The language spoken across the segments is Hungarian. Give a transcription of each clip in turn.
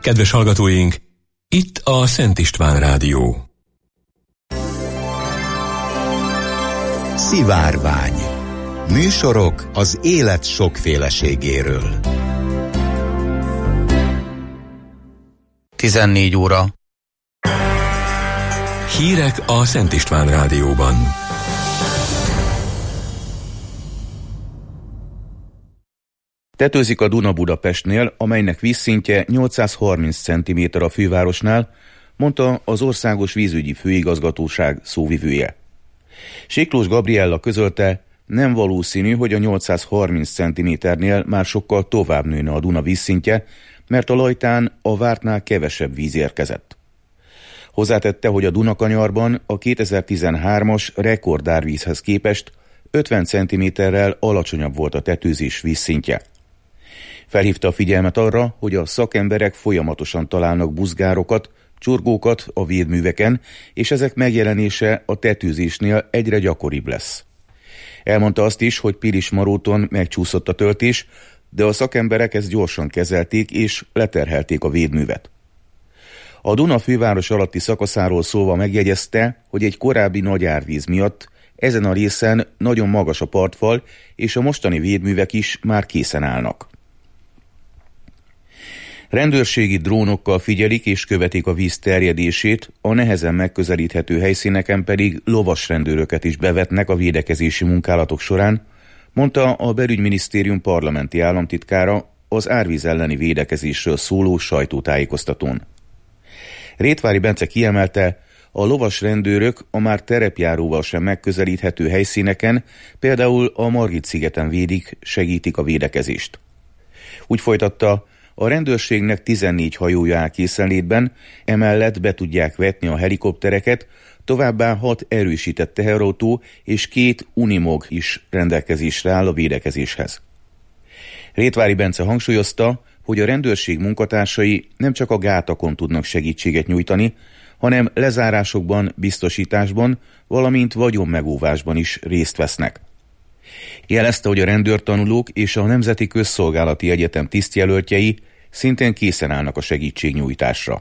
Kedves hallgatóink, itt a Szent István Rádió. Szivárvány. Műsorok az élet sokféleségéről. 14 óra. Hírek a Szent István Rádióban. Tetőzik a Duna Budapestnél, amelynek vízszintje 830 cm a fővárosnál, mondta az Országos Vízügyi Főigazgatóság szóvivője. Siklós Gabriella közölte, nem valószínű, hogy a 830 cm-nél már sokkal tovább nőne a Duna vízszintje, mert a Lajtán a vártnál kevesebb víz érkezett. Hozzátette, hogy a Dunakanyarban a 2013-as rekordárvízhez képest 50 cm-rel alacsonyabb volt a tetőzés vízszintje. Felhívta a figyelmet arra, hogy a szakemberek folyamatosan találnak buzgárokat, csurgókat a védműveken, és ezek megjelenése a tetőzésnél egyre gyakoribb lesz. Elmondta azt is, hogy Pilismaróton megcsúszott a töltés, de a szakemberek ezt gyorsan kezelték és leterhelték a védművet. A Duna főváros alatti szakaszáról szólva megjegyezte, hogy egy korábbi nagy árvíz miatt ezen a részen nagyon magas a partfal, és a mostani védművek is már készen állnak. Rendőrségi drónokkal figyelik és követik a víz terjedését, a nehezen megközelíthető helyszíneken pedig lovasrendőröket is bevetnek a védekezési munkálatok során, mondta a Belügyminisztérium parlamenti államtitkára az árvíz elleni védekezésről szóló sajtótájékoztatón. Rétvári Bence kiemelte, a lovasrendőrök a már terepjáróval sem megközelíthető helyszíneken, például a Margit-szigeten védik, segítik a védekezést. Úgy folytatta, a rendőrségnek 14 hajója áll készenlétben, emellett be tudják vetni a helikoptereket, továbbá 6 erősített teherautó és 2 Unimog is rendelkezésre áll a védekezéshez. Rétvári Bence hangsúlyozta, hogy a rendőrség munkatársai nem csak a gátakon tudnak segítséget nyújtani, hanem lezárásokban, biztosításban, valamint vagyonmegóvásban is részt vesznek. Jelezte, hogy a rendőrtanulók és a Nemzeti Közszolgálati Egyetem tisztjelöltjei szintén készen állnak a segítségnyújtásra.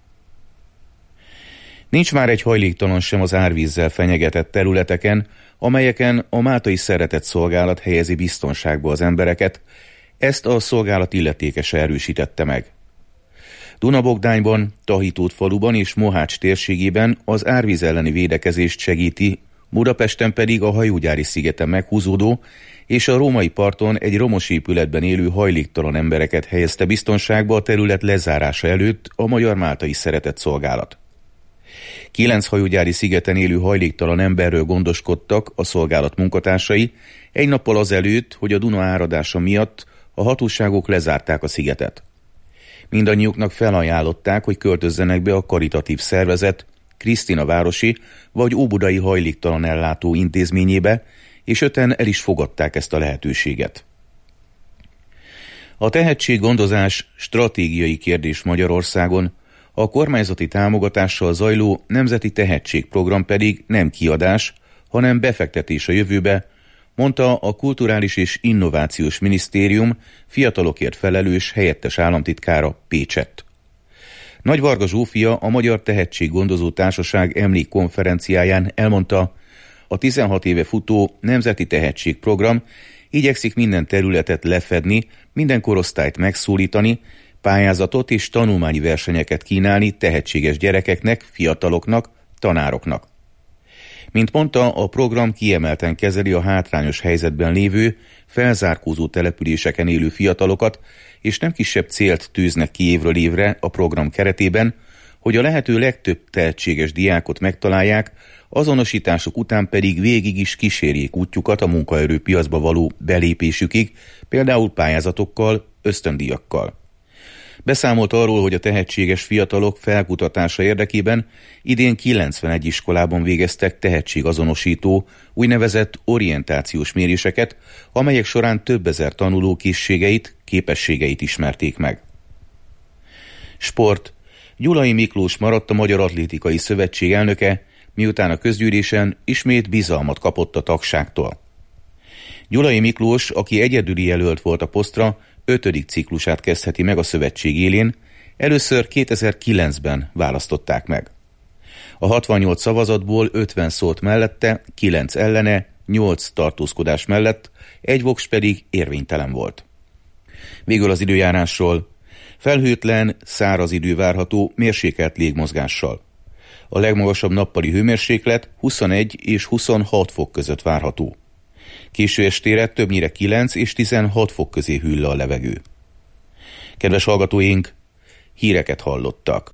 Nincs már egy hajléktalan sem az árvízzel fenyegetett területeken, amelyeken a Máltai Szeretett Szolgálat helyezi biztonságba az embereket, ezt a szolgálat illetékese erősítette meg. Dunabogdányban, Tahitót faluban és Mohács térségében az árvíz elleni védekezést segíti, Budapesten pedig a Hajógyári szigeten meghúzódó és a római parton egy romos épületben élő hajléktalan embereket helyezte biztonságba a terület lezárása előtt a Magyar Máltai Szeretett Szolgálat. 9 hajógyári szigeten élő hajléktalan emberről gondoskodtak a szolgálat munkatársai, egy nappal azelőtt, hogy a Duna áradása miatt a hatóságok lezárták a szigetet. Mindannyiuknak felajánlották, hogy költözzenek be a karitatív szervezet Krisztina városi vagy óbudai hajléktalan ellátó intézményébe, és 5-en el is fogadták ezt a lehetőséget. A tehetséggondozás stratégiai kérdés Magyarországon, a kormányzati támogatással zajló Nemzeti Tehetségprogram pedig nem kiadás, hanem befektetés a jövőbe, mondta a Kulturális és Innovációs Minisztérium fiatalokért felelős helyettes államtitkára Pécsett. Nagy Varga Zsófia a Magyar Tehetséggondozó Társaság emlékkonferenciáján elmondta, a 16 éve futó Nemzeti Tehetségprogram igyekszik minden területet lefedni, minden korosztályt megszólítani, pályázatot és tanulmányi versenyeket kínálni tehetséges gyerekeknek, fiataloknak, tanároknak. Mint mondta, a program kiemelten kezeli a hátrányos helyzetben lévő, felzárkózó településeken élő fiatalokat, és nem kisebb célt tűznek ki évről évre a program keretében, hogy a lehető legtöbb tehetséges diákot megtalálják, azonosításuk után pedig végig is kísérjék útjukat a munkaerőpiacba való belépésükig, például pályázatokkal, ösztöndíjakkal. Beszámolt arról, hogy a tehetséges fiatalok felkutatása érdekében idén 91 iskolában végeztek tehetségazonosító, úgynevezett orientációs méréseket, amelyek során több ezer tanuló készségeit, képességeit ismerték meg. Sport. Gyulai Miklós maradt a Magyar Atlétikai Szövetség elnöke, miután a közgyűlésen ismét bizalmat kapott a tagságtól. Gyulai Miklós, aki egyedüli jelölt volt a posztra, 5. ciklusát kezdheti meg a szövetség élén, Először 2009-ben választották meg. A 68 szavazatból 50 szólt mellette, 9 ellene, 8 tartózkodás mellett, egy voks pedig érvénytelen volt. Végül az időjárásról. Felhőtlen, száraz idő várható mérsékelt légmozgással. A legmagasabb nappali hőmérséklet 21 és 26 fok között várható. Késő estére többnyire 9 és 16 fok közé hűl le a levegő. Kedves hallgatóink, híreket hallottak.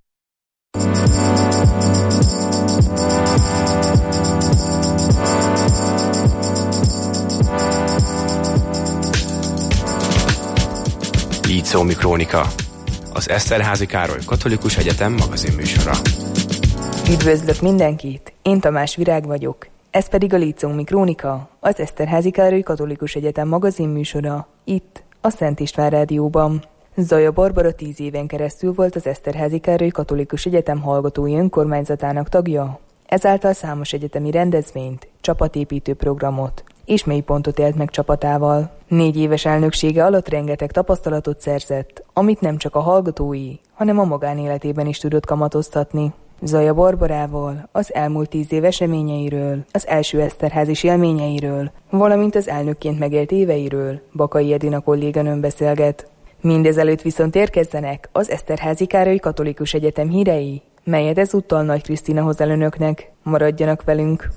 Lícómi Krónika, az Eszterházy Károly Katolikus Egyetem magazinműsora. Üdvözlök mindenkit, én Tamás Virág vagyok, ez pedig a Lícómi Krónika, az Eszterházy Károly Katolikus Egyetem magazinműsora, itt a Szent István Rádióban. Zaja Barbara 10 éven keresztül volt az Eszterházy Károly Katolikus Egyetem hallgatói önkormányzatának tagja, ezáltal számos egyetemi rendezvényt, csapatépítő programot és mélypontot élt meg csapatával. 4 éves elnöksége alatt rengeteg tapasztalatot szerzett, amit nem csak a hallgatói, hanem a magánéletében is tudott kamatoztatni. Zaja Barbarával az elmúlt 10 év eseményeiről, az első eszterházis élményeiről, valamint az elnökként megélt éveiről Bakai Edina kolléganőm beszélget. Mindezelőtt viszont érkezzenek az Eszterházy Károly Katolikus Egyetem hírei, melyet ezúttal Nagy Krisztina hoz el önöknek. Maradjanak velünk!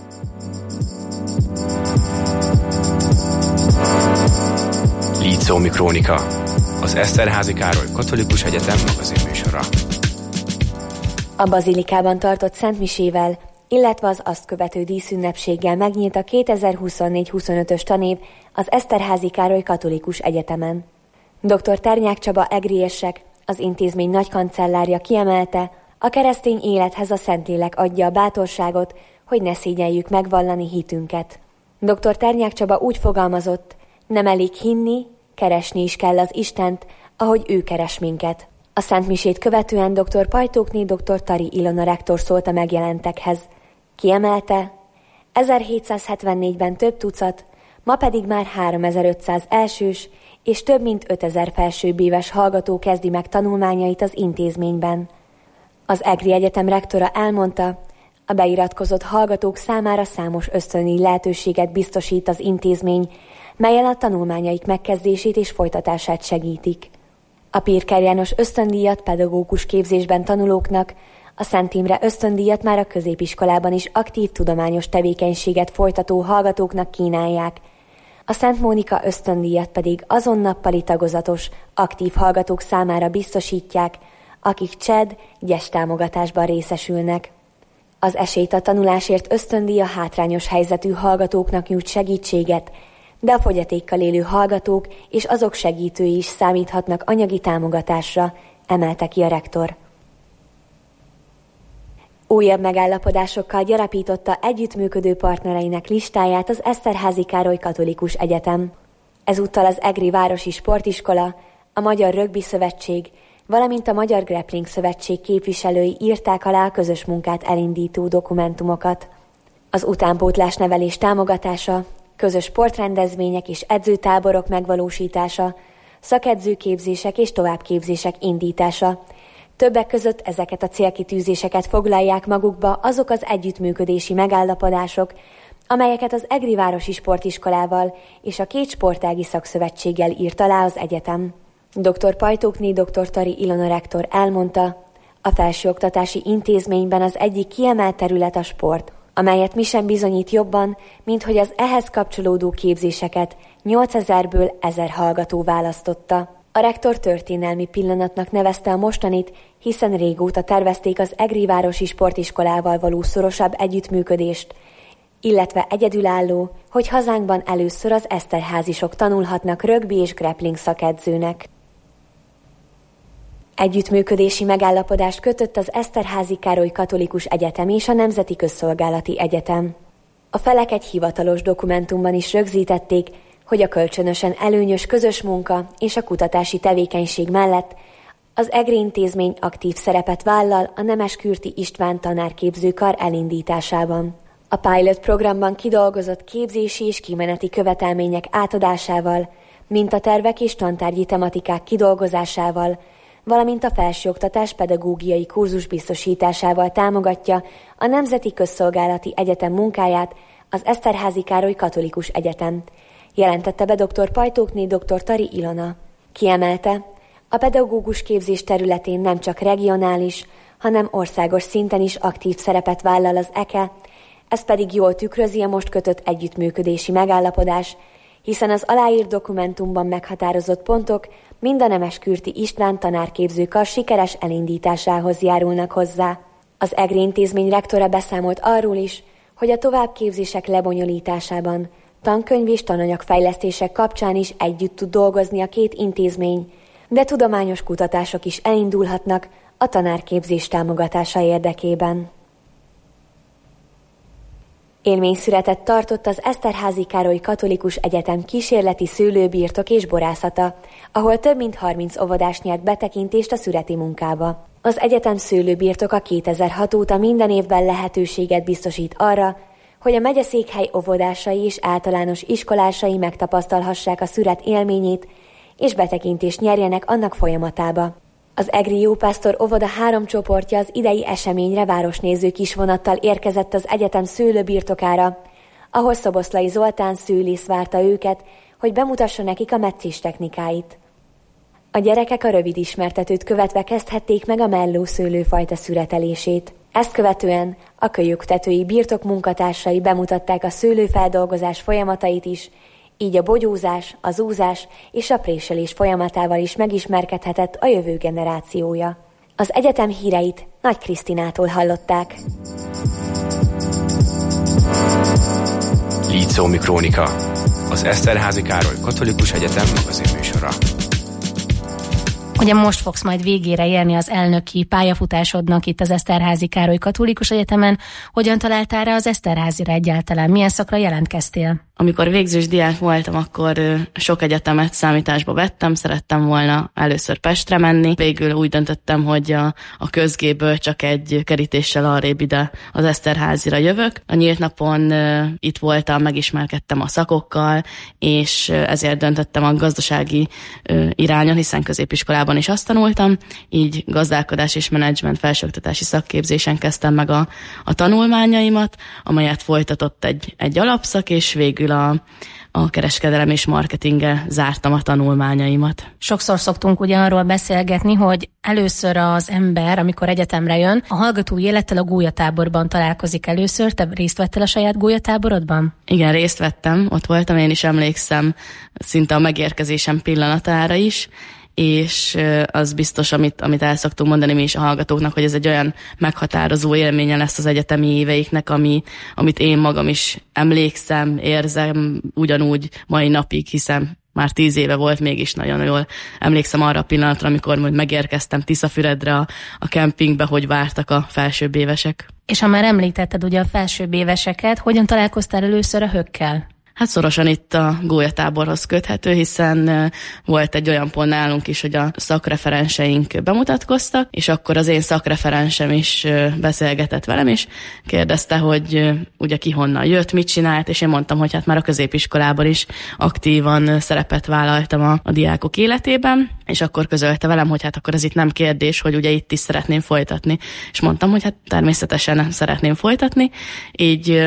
Lícómi Krónika, az Eszterházy Károly Katolikus Egyetem magazinműsora. A bazilikában tartott szentmisével, illetve az azt követő díszünnepséggel megnyílt a 2024-25-ös tanév az Eszterházy Károly Katolikus Egyetemen. Dr. Ternyák Csaba egriérsek, az intézmény nagykancellárja kiemelte, a keresztény élethez a Szentlélek adja a bátorságot, hogy ne szégyeljük megvallani hitünket. Dr. Ternyák Csaba úgy fogalmazott, nem elég hinni, keresni is kell az Istent, ahogy ő keres minket. A szentmisét követően dr. Pajtókné dr. Tari Ilona rektor szólt a megjelentekhez. Kiemelte, 1774-ben több tucat, ma pedig már 3500 elsős és több mint 5000 felsőbbéves hallgató kezdi meg tanulmányait az intézményben. Az EGRI Egyetem rektora elmondta, a beiratkozott hallgatók számára számos ösztöndíj lehetőséget biztosít az intézmény, mellyel a tanulmányaik megkezdését és folytatását segítik. A Pirker János ösztöndíjat pedagógus képzésben tanulóknak, a Szent Imre ösztöndíjat már a középiskolában is aktív tudományos tevékenységet folytató hallgatóknak kínálják, a Szent Mónika ösztöndíjat pedig azon nappali tagozatos, aktív hallgatók számára biztosítják, akik CSED gyestámogatásban részesülnek. Az esélyt a tanulásért ösztöndíj a hátrányos helyzetű hallgatóknak nyújt segítséget, de a fogyatékkal élő hallgatók és azok segítői is számíthatnak anyagi támogatásra, emelte ki a rektor. Újabb megállapodásokkal gyarapította együttműködő partnereinek listáját az Eszterházy Károly Katolikus Egyetem. Ezúttal az EGRI Városi Sportiskola, a Magyar Rögbi Szövetség, valamint a Magyar Grappling Szövetség képviselői írták alá a közös munkát elindító dokumentumokat. Az utánpótlás nevelés támogatása, közös sportrendezvények és edzőtáborok megvalósítása, szakedzőképzések és továbbképzések indítása. Többek között ezeket a célkitűzéseket foglalják magukba azok az együttműködési megállapodások, amelyeket az EGRI Városi Sportiskolával és a 2 sportági szakszövetséggel írt alá az egyetem. Dr. Pajtókné dr. Tari Ilona rektor elmondta, a felsőoktatási intézményben az egyik kiemelt terület a sport, amelyet mi sem bizonyít jobban, mint hogy az ehhez kapcsolódó képzéseket 8000-ből 1000 hallgató választotta. A rektor történelmi pillanatnak nevezte a mostanit, hiszen régóta tervezték az EGRI Városi Sportiskolával való szorosabb együttműködést, illetve egyedülálló, hogy hazánkban először az eszterházisok tanulhatnak rögbi és grappling szakedzőnek. Együttműködési megállapodást kötött az Eszterházy Károly Katolikus Egyetem és a Nemzeti Közszolgálati Egyetem. A felek egy hivatalos dokumentumban is rögzítették, hogy a kölcsönösen előnyös közös munka és a kutatási tevékenység mellett az EGRI intézmény aktív szerepet vállal a Nemeskürti István tanárképzőkar elindításában. A pilot programban kidolgozott képzési és kimeneti követelmények átadásával, mintatervek és tantárgyi tematikák kidolgozásával, valamint a felsőoktatás pedagógiai kurzus biztosításával támogatja a Nemzeti Közszolgálati Egyetem munkáját az Eszterházy Károly Katolikus Egyetem, jelentette be dr. Pajtókné dr. Tari Ilona. Kiemelte, a pedagógus képzés területén nem csak regionális, hanem országos szinten is aktív szerepet vállal az EKE, ez pedig jól tükrözi a most kötött együttműködési megállapodás, hiszen az aláírt dokumentumban meghatározott pontok mind a Nemeskürti István tanárképzőkar sikeres elindításához járulnak hozzá. Az EGRI intézmény rektora beszámolt arról is, hogy a továbbképzések lebonyolításában, tankönyv és tananyagfejlesztések kapcsán is együtt tud dolgozni a két intézmény, de tudományos kutatások is elindulhatnak a tanárképzés támogatása érdekében. Élményszünetet tartott az Eszterházy Károly Katolikus Egyetem kísérleti szőlőbirtok és borászata, ahol több mint 30 óvodás nyert betekintést a szüreti munkába. Az egyetem szőlőbirtoka 2006 óta minden évben lehetőséget biztosít arra, hogy a megyeszékhely óvodásai és általános iskolásai megtapasztalhassák a szüret élményét, és betekintést nyerjenek annak folyamatába. Az EGRI Jópásztor óvoda 3 csoportja az idei eseményre városnéző kisvonattal érkezett az egyetem szőlőbirtokára, ahol Szoboszlai Zoltán szőlész várta őket, hogy bemutassa nekik a metszés technikáit. A gyerekek a rövid ismertetőt követve kezdhették meg a melló szőlőfajta szüretelését. Ezt követően a kölyöktetői birtok munkatársai bemutatták a szőlőfeldolgozás folyamatait is, így a bogyózás, az úzás és a préselés folyamatával is megismerkedhetett a jövő generációja. Az egyetem híreit Nagy Krisztinától hallották. Lícómi Krónika, az Eszterházy Károly Katolikus Egyetem magazinműsora. Ugye most fogsz majd végére érni az elnöki pályafutásodnak itt az Eszterházy Károly Katolikus Egyetemen. Hogyan találtál rá az Eszterházyra egyáltalán? Milyen szakra jelentkeztél? Amikor végzős diák voltam, akkor sok egyetemet számításba vettem, szerettem volna először Pestre menni. Végül úgy döntöttem, hogy a közgéből csak egy kerítéssel arrébb ide az Eszterházyra jövök. A nyílt napon itt voltam, megismerkedtem a szakokkal, és ezért döntöttem a gazdasági irányon, hiszen középiskolában is azt tanultam, így gazdálkodás és menedzsment felsőoktatási szakképzésen kezdtem meg a tanulmányaimat, amelyet folytatott egy alapszak, és végül a kereskedelem és marketinggel zártam a tanulmányaimat. Sokszor szoktunk ugye arról beszélgetni, hogy először az ember, amikor egyetemre jön, a hallgatói élettel a gólyatáborban találkozik először. Te részt vettél a saját gólyatáborodban? Igen, részt vettem, ott voltam, én is emlékszem szinte a megérkezésem pillanatára is, és az biztos, amit el szoktunk mondani mi is a hallgatóknak, hogy ez egy olyan meghatározó élménye lesz az egyetemi éveiknek, amit én magam is emlékszem, érzem ugyanúgy mai napig, hiszen már 10 éve volt, mégis nagyon jól emlékszem arra a pillanatra, amikor majd megérkeztem Tiszafüredre a kempingbe, hogy vártak a felsőbb évesek. És ha már említetted ugye a felsőbb éveseket, hogyan találkoztál először a hökkel? Hát szorosan itt a gólyatáborhoz köthető, hiszen volt egy olyan pont nálunk is, hogy a szakreferenseink bemutatkoztak, és akkor az én szakreferensem is beszélgetett velem, és kérdezte, hogy ugye ki honnan jött, mit csinált, és én mondtam, hogy hát már a középiskolában is aktívan szerepet vállaltam a diákok életében, és akkor közölte velem, hogy hát akkor ez itt nem kérdés, hogy ugye itt is szeretném folytatni. És mondtam, hogy hát természetesen szeretném folytatni, így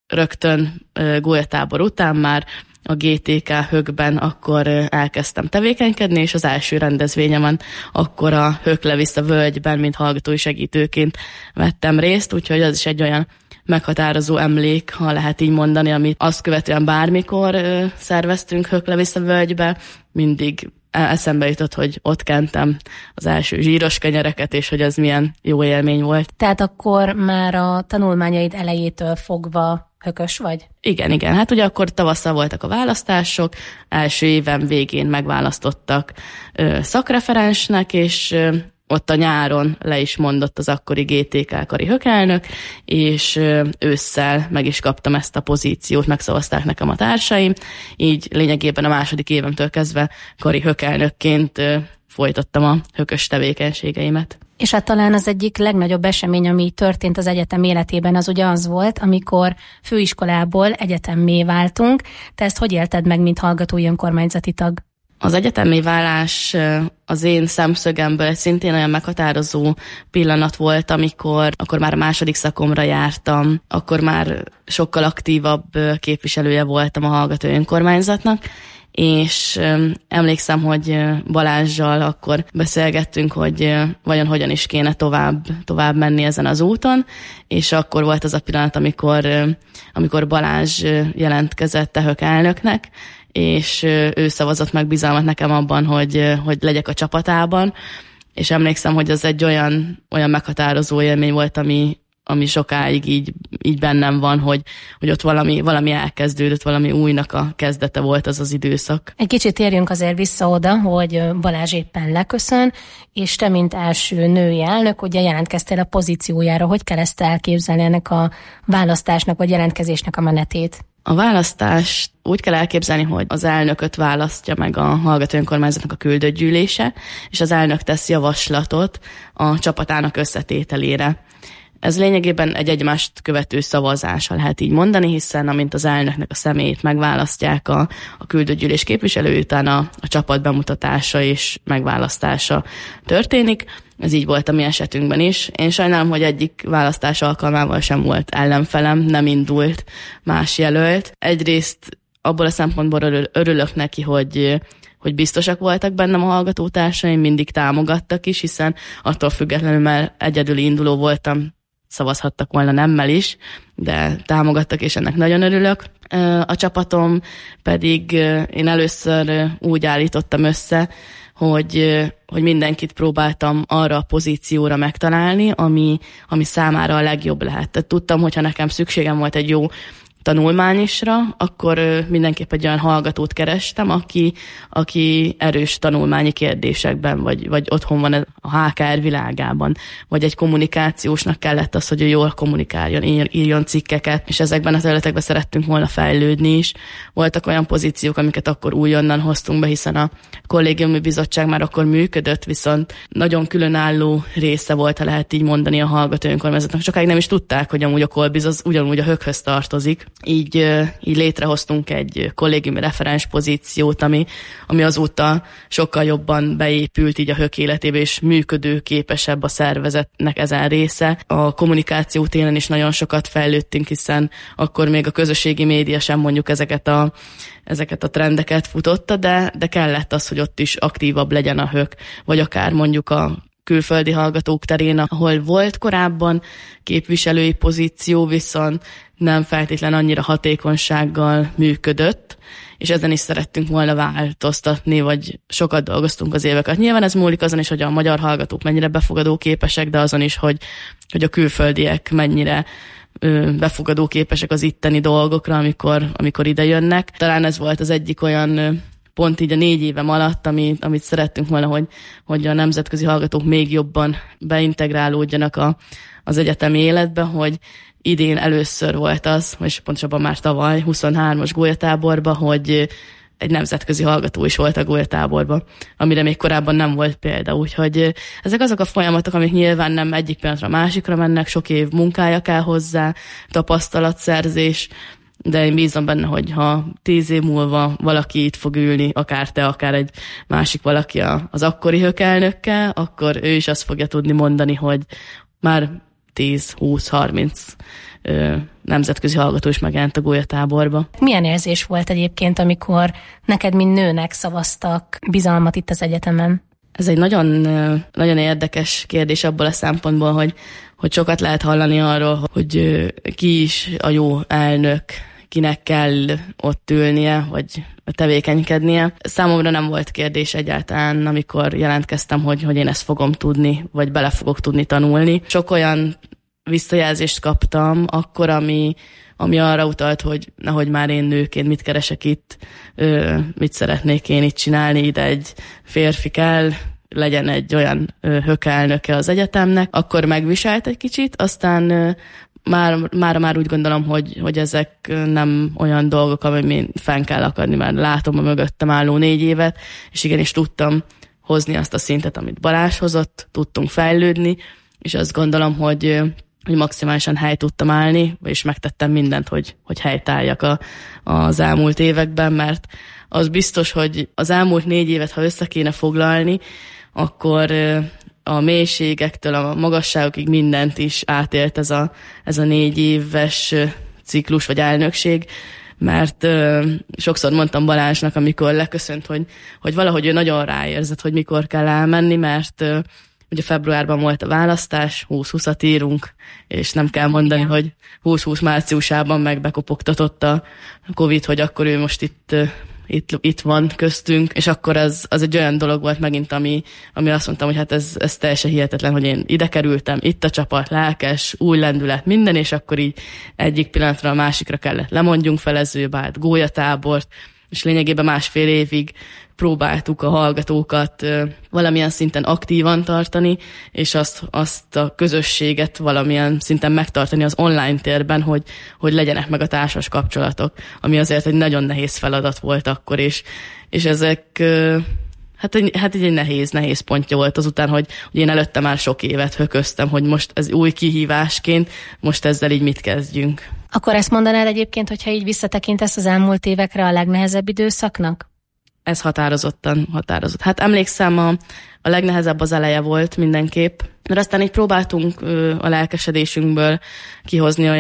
rögtön gólyatábor után már a GTK Hökben akkor elkezdtem tevékenykedni, és az első rendezvényemen akkor a Höklevisz völgyben, mint hallgatói segítőként vettem részt, úgyhogy az is egy olyan meghatározó emlék, ha lehet így mondani, amit azt követően bármikor szerveztünk Höklevisz völgybe, mindig eszembe jutott, hogy ott kentem az első zsíros kenyereket, és hogy ez milyen jó élmény volt. Tehát akkor már a tanulmányaid elejétől fogva hökös vagy? Igen. Hát ugye akkor tavasszal voltak a választások, első éven végén megválasztottak szakreferensnek, és ott a nyáron le is mondott az akkori GTK kari hökelnök, és ősszel meg is kaptam ezt a pozíciót, megszavazták nekem a társaim, így lényegében a második évemtől kezdve kari hökelnökként folytattam a hökös tevékenységeimet. És hát talán az egyik legnagyobb esemény, ami történt az egyetem életében, az ugye az volt, amikor főiskolából egyetemmé váltunk. Te ezt hogy élted meg, mint hallgatói önkormányzati tag? Az egyetemi válás az én szemszögemből szintén olyan meghatározó pillanat volt, amikor már a második szakomra jártam, akkor már sokkal aktívabb képviselője voltam a hallgató önkormányzatnak, és emlékszem, hogy Balázssal akkor beszélgettünk, hogy vajon hogyan is kéne tovább menni ezen az úton, és akkor volt az a pillanat, amikor Balázs jelentkezett TEHÖK elnöknek, és ő szavazott meg bizalmat nekem abban, hogy legyek a csapatában, és emlékszem, hogy az egy olyan meghatározó élmény volt, ami sokáig így bennem van, hogy ott valami elkezdődött, valami újnak a kezdete volt az időszak. Egy kicsit térjünk azért vissza oda, hogy Balázs éppen leköszön, és te, mint első női elnök, ugye jelentkeztél a pozíciójára. Hogy kell ezt elképzelni, ennek a választásnak vagy jelentkezésnek a menetét? A választást úgy kell elképzelni, hogy az elnököt választja meg a hallgató önkormányzatnak a küldött gyűlése, és az elnök tesz javaslatot a csapatának összetételére. Ez lényegében egy egymást követő szavazása, lehet így mondani, hiszen amint az elnöknek a személyét megválasztják a küldött gyűlés képviselő, utána a csapat bemutatása és megválasztása történik. Ez így volt a mi esetünkben is. Én sajnálom, hogy egyik választás alkalmával sem volt ellenfelem, nem indult más jelölt. Egyrészt abból a szempontból örülök neki, hogy biztosak voltak bennem a hallgatótársaim, mindig támogattak is, hiszen attól függetlenül, mert egyedüli induló voltam, szavazhattak volna nemmel is, de támogattak, és ennek nagyon örülök. A csapatom pedig én először úgy állítottam össze, hogy mindenkit próbáltam arra a pozícióra megtalálni, ami számára a legjobb lehet. Tehát tudtam, hogyha nekem szükségem volt egy jó tanulmányisra, akkor mindenképp egy olyan hallgatót kerestem, aki erős tanulmányi kérdésekben, vagy otthon van a HKR világában, vagy egy kommunikációsnak kellett az, hogy ő jól kommunikáljon, írjon cikkeket, és ezekben a területekben szerettünk volna fejlődni is. Voltak olyan pozíciók, amiket akkor újonnan hoztunk be, hiszen a kollégiumi bizottság már akkor működött, viszont nagyon különálló része volt, ha lehet így mondani, a hallgató önkormányzatnak. Sokáig nem is tudták, hogy amúgy a kolbiz az ugyanúgy a HÖK-höz tartozik. Így létrehoztunk egy kollégiumi referens pozíciót, ami azóta sokkal jobban beépült így a HÖK életébe, és működőképesebb a szervezetnek ezen része. A kommunikáció téren is nagyon sokat fejlődtünk, hiszen akkor még a közösségi média sem mondjuk ezeket a trendeket futotta, de kellett az, hogy ott is aktívabb legyen a HÖK, vagy akár mondjuk a külföldi hallgatók terén, ahol volt korábban képviselői pozíció, viszont nem feltétlen annyira hatékonysággal működött, és ezen is szerettünk volna változtatni, vagy sokat dolgoztunk az éveket. Nyilván ez múlik azon is, hogy a magyar hallgatók mennyire befogadóképesek, de azon is, hogy a külföldiek mennyire befogadóképesek az itteni dolgokra, amikor ide jönnek. Talán ez volt az egyik olyan pont így a 4 évem alatt, amit szerettünk volna, hogy a nemzetközi hallgatók még jobban beintegrálódjanak az egyetemi életbe, hogy idén először volt az, és pontosabban már tavaly 23-as gólyatáborban, hogy egy nemzetközi hallgató is volt a gólyatáborban, amire még korábban nem volt példa. Úgyhogy ezek azok a folyamatok, amik nyilván nem egyik pillanatra a másikra mennek, sok év munkája kell hozzá, tapasztalatszerzés, de én bízom benne, hogy ha 10 év múlva valaki itt fog ülni, akár te, akár egy másik valaki az akkori HÖK elnökkel, akkor ő is azt fogja tudni mondani, hogy már 10-20-30 nemzetközi hallgató is megjelent a gólyatáborba. Milyen érzés volt egyébként, amikor neked, mint nőnek szavaztak bizalmat itt az egyetemen? Ez egy nagyon, nagyon érdekes kérdés abból a szempontból, hogy sokat lehet hallani arról, hogy ki is a jó elnök, kinek kell ott ülnie, vagy tevékenykednie. Számomra nem volt kérdés egyáltalán, amikor jelentkeztem, hogy én ezt fogom tudni, vagy bele fogok tudni tanulni. Sok olyan visszajelzést kaptam akkor, ami arra utalt, hogy nehogy már én nőként mit keresek itt, mit szeretnék én itt csinálni, ide egy férfi kell, legyen egy olyan HÖK elnöke az egyetemnek, akkor megviselt egy kicsit, aztán már úgy gondolom, hogy ezek nem olyan dolgok, amin fenn kell akadni, mert látom a mögöttem álló 4 évet, és igenis tudtam hozni azt a szintet, amit Balázs hozott, tudtunk fejlődni, és azt gondolom, hogy maximálisan helyt tudtam állni, és megtettem mindent, hogy helytálljak az elmúlt években, mert az biztos, hogy az elmúlt 4 évet, ha össze kéne foglalni, akkor a mélységektől a magasságokig mindent is átélt ez a 4 éves ciklus vagy elnökség, mert sokszor mondtam Balázsnak, amikor leköszönt, hogy valahogy ő nagyon ráérzett, hogy mikor kell elmenni, mert ugye februárban volt a választás, 2020-at írunk, és nem kell mondani, igen, hogy 2020 márciusában megbekopogtatott a Covid, hogy akkor ő most itt van köztünk, és akkor az egy olyan dolog volt megint, ami azt mondtam, hogy hát ez teljesen hihetetlen, hogy én ide kerültem, itt a csapat, lelkes, új lendület, minden, és akkor így egyik pillanatra a másikra kellett lemondjunk felezőbált, gólyatábort, és lényegében 1,5 évig próbáltuk a hallgatókat valamilyen szinten aktívan tartani, és azt a közösséget valamilyen szinten megtartani az online térben, hogy legyenek meg a társas kapcsolatok, ami azért egy nagyon nehéz feladat volt akkor, és ezek hát egy nehéz pontja volt azután, hogy én előtte már sok évet hököztem, hogy most ez új kihívásként, most ezzel így mit kezdjünk. Akkor ezt mondanád egyébként, hogyha így visszatekintesz az elmúlt évekre, a legnehezebb időszaknak? Ez határozottan határozott. Hát emlékszem, a legnehezebb az eleje volt mindenképp, mert aztán így próbáltunk a lelkesedésünkből kihozni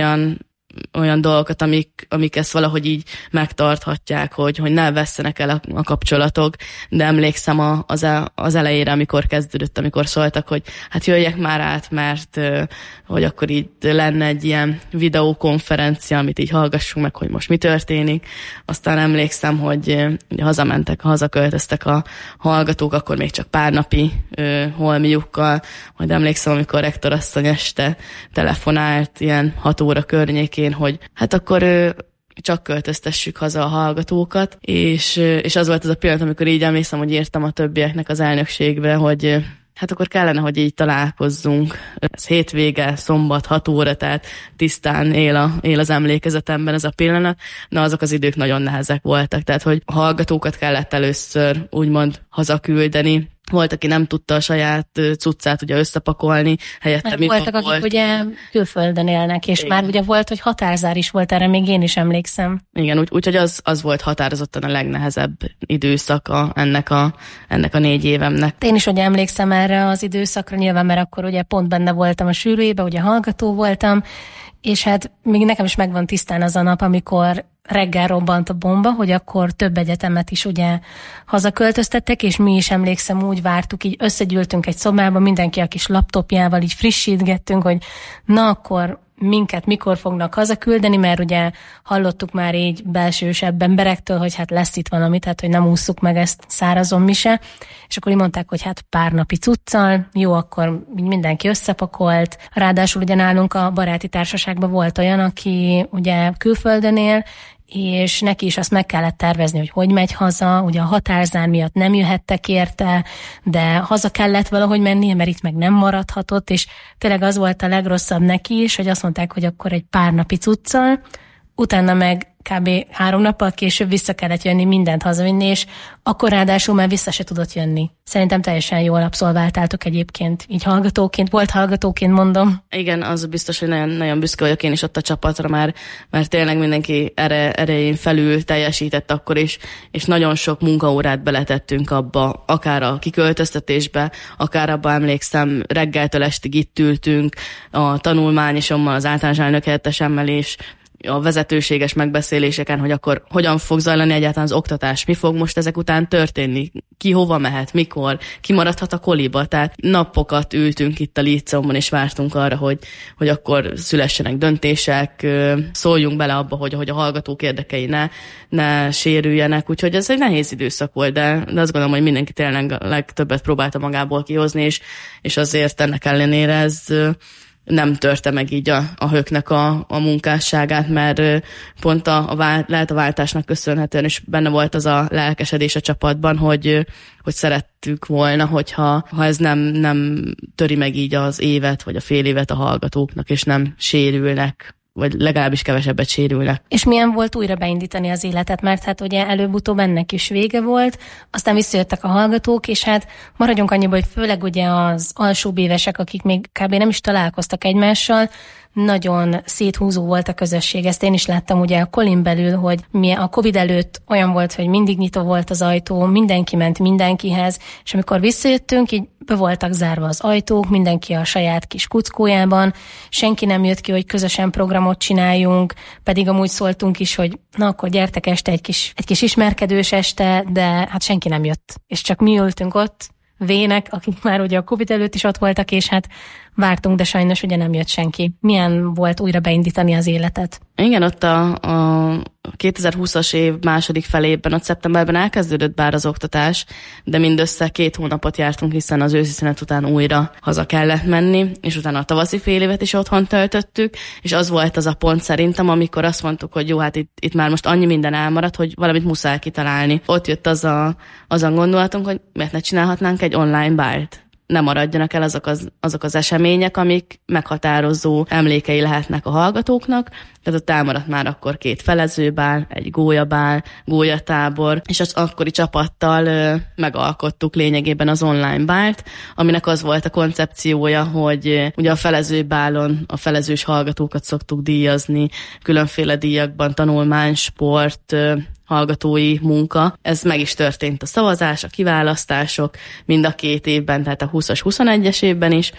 olyan dolgokat, amik ezt valahogy így megtarthatják, hogy ne vesszenek el a kapcsolatok, de emlékszem az elejére, amikor kezdődött, amikor szóltak, hogy hát jöjjek már át, mert hogy akkor itt lenne egy ilyen videókonferencia, amit így hallgassunk meg, hogy most mi történik. Aztán emlékszem, hogy hazaköltöztek a hallgatók, akkor még csak pár napi holmiukkal, majd emlékszem, amikor rektorasszony este telefonált ilyen 6 óra környékén, hogy hát akkor csak költöztessük haza a hallgatókat, és az volt az a pillanat, amikor így emlékszem, hogy írtam a többieknek az elnökségbe, hogy hát akkor kellene, hogy így találkozzunk. Ez hétvége, szombat, 6 óra, tehát tisztán él az emlékezetemben ez a pillanat. Na, azok az idők nagyon nehezek voltak, tehát hogy a hallgatókat kellett először úgymond hazaküldeni. Volt, aki nem tudta a saját cuccát ugye összepakolni, helyette mi voltak, akik ugye külföldön élnek, és igen, már ugye volt, hogy határzár is volt, erre még én is emlékszem. Igen, úgyhogy az volt határozottan a legnehezebb időszaka ennek a 4 évemnek. Én is ugye emlékszem erre az időszakra, nyilván, mert akkor ugye pont benne voltam a sűrűjében, ugye hallgató voltam, és hát még nekem is megvan tisztán az a nap, amikor reggel robbant a bomba, hogy akkor több egyetemet is ugye hazaköltöztettek, és mi is emlékszem úgy vártuk, így összegyűltünk egy szobába, mindenki a kis laptopjával így frissítgettünk, hogy na akkor minket mikor fognak hazaküldeni, mert ugye hallottuk már így belsősebb emberektől, hogy hát lesz itt valami, tehát hogy nem ússzuk meg ezt szárazon mi se, és akkor így mondták, hogy hát pár napi cuccal, jó, akkor mindenki összepakolt, ráadásul ugye nálunk a baráti társaságban volt olyan, aki ugye külföldön él, és neki is azt meg kellett tervezni, hogy megy haza, ugye a határzár miatt nem jöhettek érte, de haza kellett valahogy mennie, mert itt meg nem maradhatott, és tényleg az volt a legrosszabb neki is, hogy azt mondták, hogy akkor egy pár napi cuccal, utána meg kb. 3 nappal később vissza kellett jönni, mindent hazavinni, és akkor ráadásul már vissza se tudott jönni. Szerintem teljesen jól abszolváltátok egyébként, így volt hallgatóként mondom. Igen, az biztos, hogy nagyon, nagyon büszke vagyok én is ott a csapatra, mert tényleg mindenki erején felül teljesített akkor is, és nagyon sok munkaórát beletettünk abba, akár a kiköltöztetésbe, akár abba emlékszem, reggeltől estig itt ültünk, a tanulmányosommal, az általános elnök helyettesemmel is, a vezetőséges megbeszéléseken, hogy akkor hogyan fog zajlani egyáltalán az oktatás, mi fog most ezek után történni, ki hova mehet, mikor, ki maradhat a koliba. Tehát napokat ültünk itt a líceumban, és vártunk arra, hogy akkor szülessenek döntések, szóljunk bele abba, hogy a hallgatók érdekei ne sérüljenek. Úgyhogy ez egy nehéz időszak volt, de azt gondolom, hogy mindenki tényleg a legtöbbet próbálta magából kihozni, és azért ennek ellenére ez nem törte meg így a höknek a munkásságát, mert pont lehet a váltásnak köszönhetően, és benne volt az a lelkesedés a csapatban, hogy szerettük volna, hogyha ez nem töri meg így az évet, vagy a fél évet a hallgatóknak, és nem sérülnek, vagy legalábbis kevesebbet sérülnek. És milyen volt újra beindítani az életet, mert hát ugye előbb-utóbb ennek is vége volt, aztán visszajöttek a hallgatók, és hát maradjunk annyiba, hogy főleg ugye az alsóbb évesek, akik még kb. Nem is találkoztak egymással, nagyon széthúzó volt a közösség. Ezt én is láttam ugye a Kolin belül, hogy a Covid előtt olyan volt, hogy mindig nyitva volt az ajtó, mindenki ment mindenkihez, és amikor visszajöttünk, így be voltak zárva az ajtók, mindenki a saját kis kuckójában, senki nem jött ki, hogy közösen programot csináljunk, pedig amúgy szóltunk is, hogy na akkor gyertek este egy kis ismerkedős este, de hát senki nem jött. És csak mi ültünk ott, vének, akik már ugye a Covid előtt is ott voltak, és hát vártunk, de sajnos ugye nem jött senki. Milyen volt újra beindítani az életet? Igen, ott a 2020-as év második felében, ott szeptemberben elkezdődött bár az oktatás, de mindössze 2 hónapot jártunk, hiszen az őszi szünet után újra haza kellett menni, és utána a tavaszi fél évet is otthon töltöttük, és az volt az a pont szerintem, amikor azt mondtuk, hogy jó, hát itt már most annyi minden elmaradt, hogy valamit muszáj kitalálni. Ott jött az a gondolatunk, hogy miért ne csinálhatnánk egy online bált. Ne maradjanak el azok az események, amik meghatározó emlékei lehetnek a hallgatóknak. Tehát ott elmaradt már akkor 2 felezőbál, egy gólyabál, gólyatábor, és az akkori csapattal megalkottuk lényegében az online bált, aminek az volt a koncepciója, hogy ugye a felezőbálon a felezős hallgatókat szoktuk díjazni, különféle díjakban tanulmány, sport, hallgatói munka. Ez meg is történt a szavazás, a kiválasztások, mind a 2 évben, tehát a 20-as, 21-es évben is,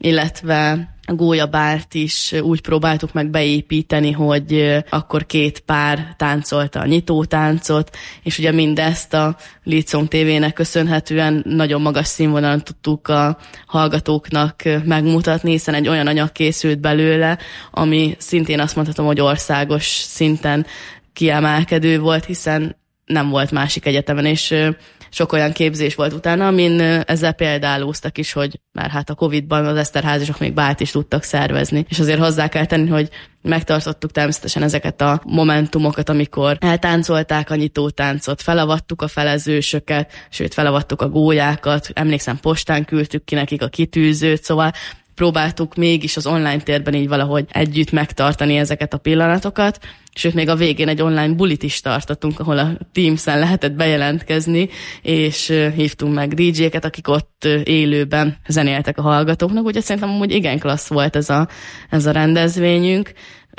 illetve a gólyabált is úgy próbáltuk meg beépíteni, hogy akkor 2 pár táncolta a nyitótáncot, és ugye mindezt a Leadsong TV-nek köszönhetően nagyon magas színvonalon tudtuk a hallgatóknak megmutatni, hiszen egy olyan anyag készült belőle, ami szintén azt mondhatom, hogy országos szinten kiemelkedő volt, hiszen nem volt másik egyetemen, és sok olyan képzés volt utána, amin ezzel példálóztak is, hogy már hát a Covid-ban az eszterházisok még bált is tudtak szervezni. És azért hozzá kell tenni, hogy megtartottuk természetesen ezeket a momentumokat, amikor eltáncolták a nyitótáncot, felavattuk a felezősöket, sőt felavattuk a gólyákat, emlékszem postán küldtük ki nekik a kitűzőt, szóval próbáltuk mégis az online térben így valahogy együtt megtartani ezeket a pillanatokat, sőt még a végén egy online bulit is tartottunk, ahol a Teams-en lehetett bejelentkezni, és hívtunk meg DJ-ket, akik ott élőben zenéltek a hallgatóknak, úgyhogy szerintem amúgy igen klassz volt ez a rendezvényünk.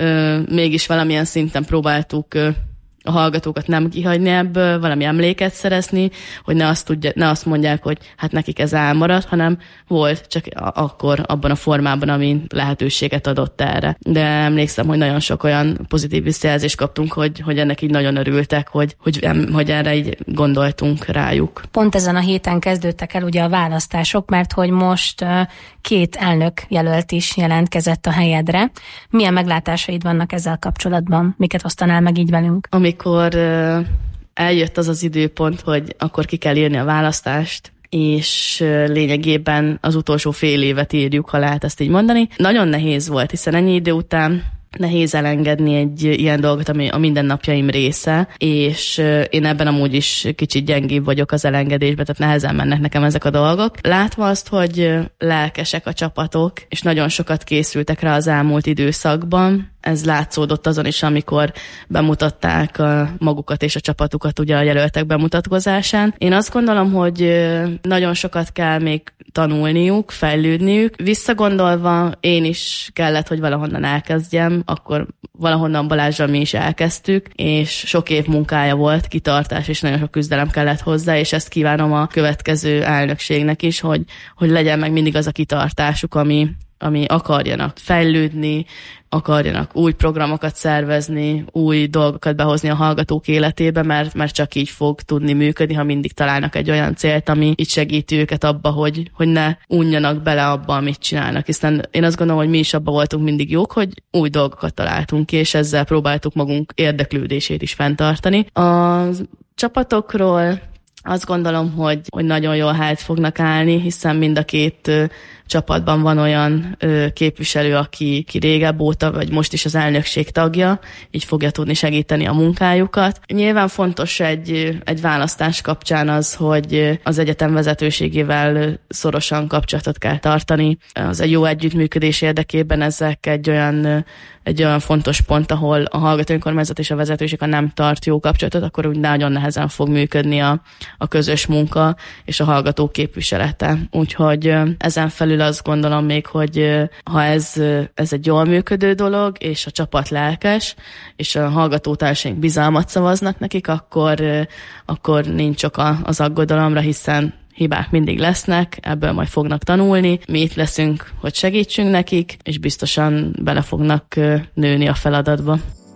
Mégis valamilyen szinten próbáltuk a hallgatókat nem kihagyni ebből, valami emléket szerezni, hogy ne azt mondják, hogy hát nekik ez elmaradt, hanem volt csak akkor abban a formában, ami lehetőséget adott erre. De emlékszem, hogy nagyon sok olyan pozitív visszajelzést kaptunk, hogy ennek így nagyon örültek, hogy erre így gondoltunk rájuk. Pont ezen a héten kezdődtek el ugye a választások, mert hogy most 2 elnök jelölt is jelentkezett a helyedre. Milyen meglátásaid vannak ezzel kapcsolatban? Miket osztanál meg így velünk? Amikor eljött az időpont, hogy akkor ki kell írni a választást, és lényegében az utolsó fél évet írjuk, ha lehet ezt így mondani. Nagyon nehéz volt, hiszen ennyi idő után nehéz elengedni egy ilyen dolgot, ami a mindennapjaim része, és én ebben amúgy is kicsit gyengébb vagyok az elengedésben, tehát nehezen mennek nekem ezek a dolgok. Látva azt, hogy lelkesek a csapatok, és nagyon sokat készültek rá az elmúlt időszakban, ez látszódott azon is, amikor bemutatták magukat és a csapatukat ugye a jelöltek bemutatkozásán. Én azt gondolom, hogy nagyon sokat kell még tanulniuk, fejlődniük. Visszagondolva én is kellett, hogy valahonnan elkezdjem, akkor valahonnan Balázsral mi is elkezdtük, és sok év munkája volt, kitartás, és nagyon sok küzdelem kellett hozzá, és ezt kívánom a következő elnökségnek is, hogy legyen meg mindig az a kitartásuk, ami akarjanak fejlődni, akarjanak új programokat szervezni, új dolgokat behozni a hallgatók életébe, mert csak így fog tudni működni, ha mindig találnak egy olyan célt, ami így segíti őket abba, hogy ne unjanak bele abba, amit csinálnak. Hiszen én azt gondolom, hogy mi is abba voltunk mindig jók, hogy új dolgokat találtunk ki, és ezzel próbáltuk magunk érdeklődését is fenntartani. A csapatokról azt gondolom, hogy nagyon jól helyt fognak állni, hiszen mind a 2 csapatban van olyan képviselő, aki régebb óta, vagy most is az elnökség tagja, így fogja tudni segíteni a munkájukat. Nyilván fontos egy választás kapcsán az, hogy az egyetem vezetőségével szorosan kapcsolatot kell tartani. Az egy jó együttműködés érdekében ezek egy olyan fontos pont, ahol a hallgató önkormányzat és a vezetőség, ha nem tart jó kapcsolatot, akkor úgy nagyon nehezen fog működni a közös munka és a hallgató képviselete. Úgyhogy ezen felül kívül azt gondolom még, hogy ha ez egy jól működő dolog, és a csapat lelkes, és a hallgatótársaink bizalmat szavaznak nekik, akkor nincs oka az aggodalomra, hiszen hibák mindig lesznek, ebből majd fognak tanulni. Mi itt leszünk, hogy segítsünk nekik, és biztosan bele fognak nőni a feladatba.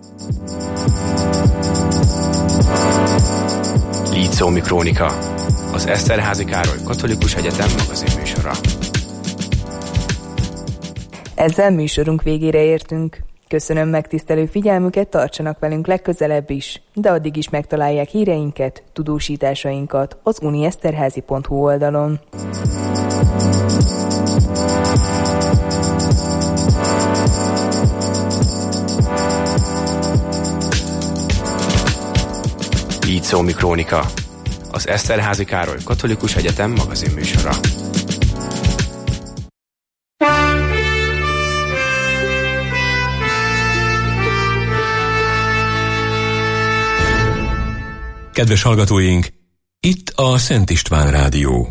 Lícómi Krónika, az Eszterházy Károly Katolikus Egyetem magazinműsora. Ezzel műsorunk végére értünk. Köszönöm megtisztelő figyelmüket, tartsanak velünk legközelebb is, de addig is megtalálják híreinket, tudósításainkat az unieszterházy.hu oldalon. Lícómi Krónika, az Eszterházy Károly Katolikus Egyetem magazinműsora. Kedves hallgatóink, itt a Szent István Rádió.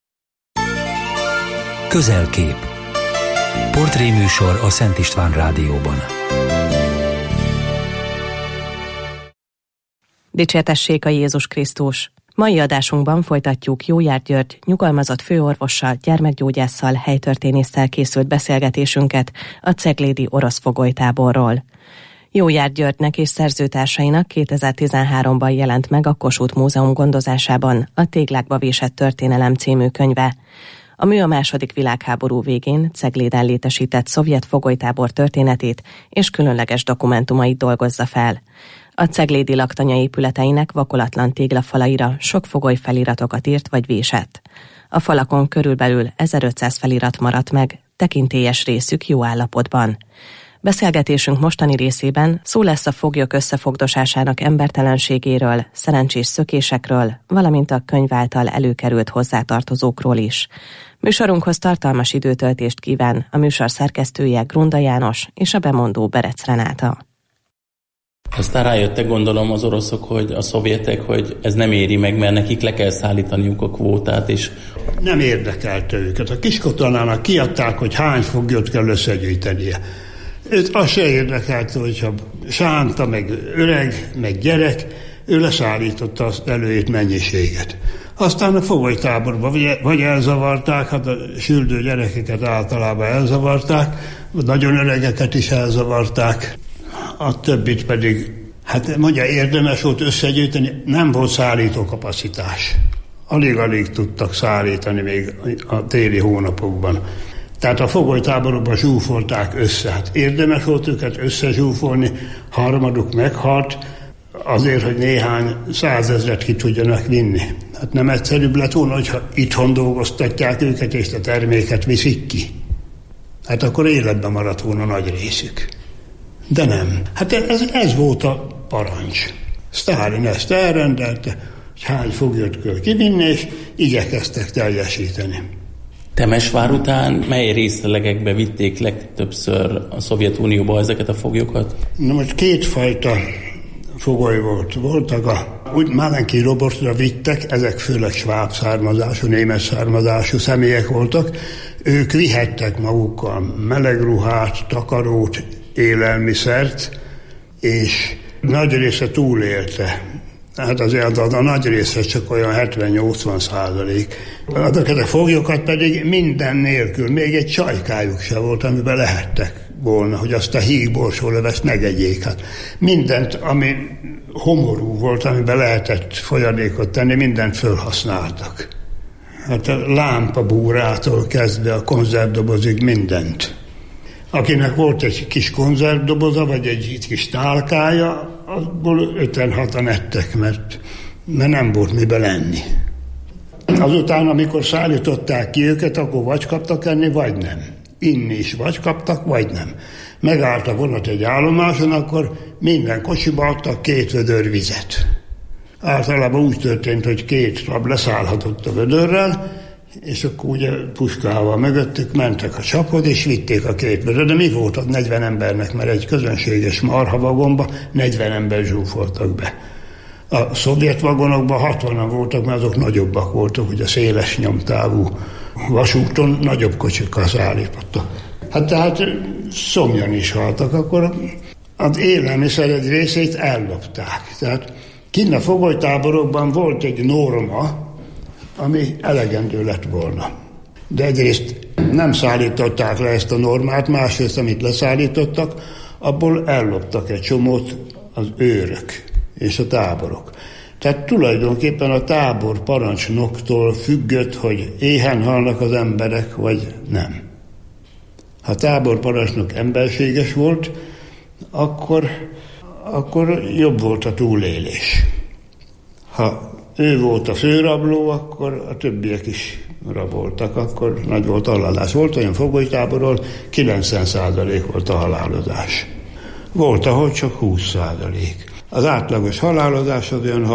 Közelkép. Portréműsor a Szent István Rádióban. Dicsértessék a Jézus Krisztus! Mai adásunkban folytatjuk Jójárd György nyugalmazott főorvossal, gyermekgyógyásszal, helytörténésszel készült beszélgetésünket a ceglédi orosz fogolytáborról. Jójárd Györgynek és szerzőtársainak 2013-ban jelent meg a Kossuth Múzeum gondozásában a Téglákba vésett történelem című könyve. A mű a II. Világháború végén Cegléden létesített szovjet fogolytábor történetét és különleges dokumentumait dolgozza fel. A ceglédi laktanya épületeinek vakolatlan téglafalaira sok fogoly feliratokat írt vagy vésett. A falakon körülbelül 1500 felirat maradt meg, tekintélyes részük jó állapotban. Beszélgetésünk mostani részében szó lesz a foglyok összefogdosásának embertelenségéről, szerencsés szökésekről, valamint a könyv által előkerült hozzátartozókról is. Műsorunkhoz tartalmas időtöltést kíván a műsor szerkesztője Grunda János és a bemondó Berec Renáta. Aztán rájöttek, gondolom, az oroszok, hogy a szovjetek, hogy ez nem éri meg, mert nekik le kell szállítaniuk a kvótát, és nem érdekelte őket. A Kiskatonának kiadták, hogy hány foglyot kell összegyűjtenie. Őt az se érdekelte, hogyha sánta, meg öreg, meg gyerek, ő leszállította azt előírt mennyiséget. Aztán a fogolytáborban vagy elzavarták, hát a süldő gyerekeket általában elzavarták, nagyon öregeket is elzavarták, a többit pedig, hát mondja, érdemes volt összegyűjteni, nem volt szállítókapacitás. Alig-alig tudtak szállítani még a téli hónapokban. Tehát a fogolytáborokban zsúfolták össze. Hát érdemes volt őket összezsúfolni, harmaduk meghalt, azért, hogy néhány százezret ki tudjanak vinni. Hát nem egyszerűbb lett volna, hogyha itthon dolgoztatják őket, és a terméket viszik ki. Hát akkor életben maradt volna nagy részük. De nem. Hát ez volt a parancs. Sztálin ezt elrendelte, hogy hány foglyot kell kivinni, és igyekeztek teljesíteni. Temesvár után mely részlegekbe vitték legtöbbször a Szovjetunióba ezeket a foglyokat? Na most kétfajta fogoly volt. Voltak úgy Málenki robotra vittek, ezek főleg sváb származású, német származású személyek voltak. Ők vihettek magukkal meleg ruhát, takarót, élelmiszert, és nagy része túlélte. Hát azért a nagy része csak olyan 70-80%. Azokat a foglyokat pedig minden nélkül, még egy csajkájuk se volt, amiben lehettek volna, hogy azt a hígborsólevest megegyék. Hát mindent, ami homorú volt, amiben lehetett folyadékot tenni, mindent fölhasználtak. Hát a lámpabúrától kezdve a konzervdobozig mindent. Akinek volt egy kis konzervdoboza, vagy egy kis tálkája, abból 5-6-an ettek, mert nem volt miben lenni. Azután, amikor szállították ki őket, akkor vagy kaptak enni, vagy nem. Inni is vagy kaptak, vagy nem. Megállt a vonat egy állomáson, akkor minden kocsiba adtak 2 vödör vizet. Általában úgy történt, hogy 2 rab leszállhatott a vödörrel, és akkor ugye puskával mögöttük mentek a csaphoz, és vitték a 2 vödör. De mi volt ott 40 embernek, mert egy közönséges marhavagomba 40 ember zsúfoltak be. A szovjet vagonokban 60-an voltak, mert azok nagyobbak voltak, ugye széles nyomtávú vasúton nagyobb kocsikkal szállítottak. Hát tehát szomjan is haltak, akkor az élelmiszer egy részét ellopták. Tehát kinn a fogolytáborokban volt egy norma, ami elegendő lett volna. De egyrészt nem szállították le ezt a normát, másrészt, amit leszállítottak, abból elloptak egy csomót az őrök és a táborok. Tehát tulajdonképpen a tábor parancsnoktól függött, hogy éhen halnak az emberek, vagy nem. Ha a tábor parancsnok emberséges volt, akkor jobb volt a túlélés. Ha ő volt a főrabló, akkor a többiek is raboltak, akkor nagy volt a halálozás. Volt olyan fogolytáborról 90% volt a halálozás. Volt, ahol csak 20%. Az átlagos halálozás az olyan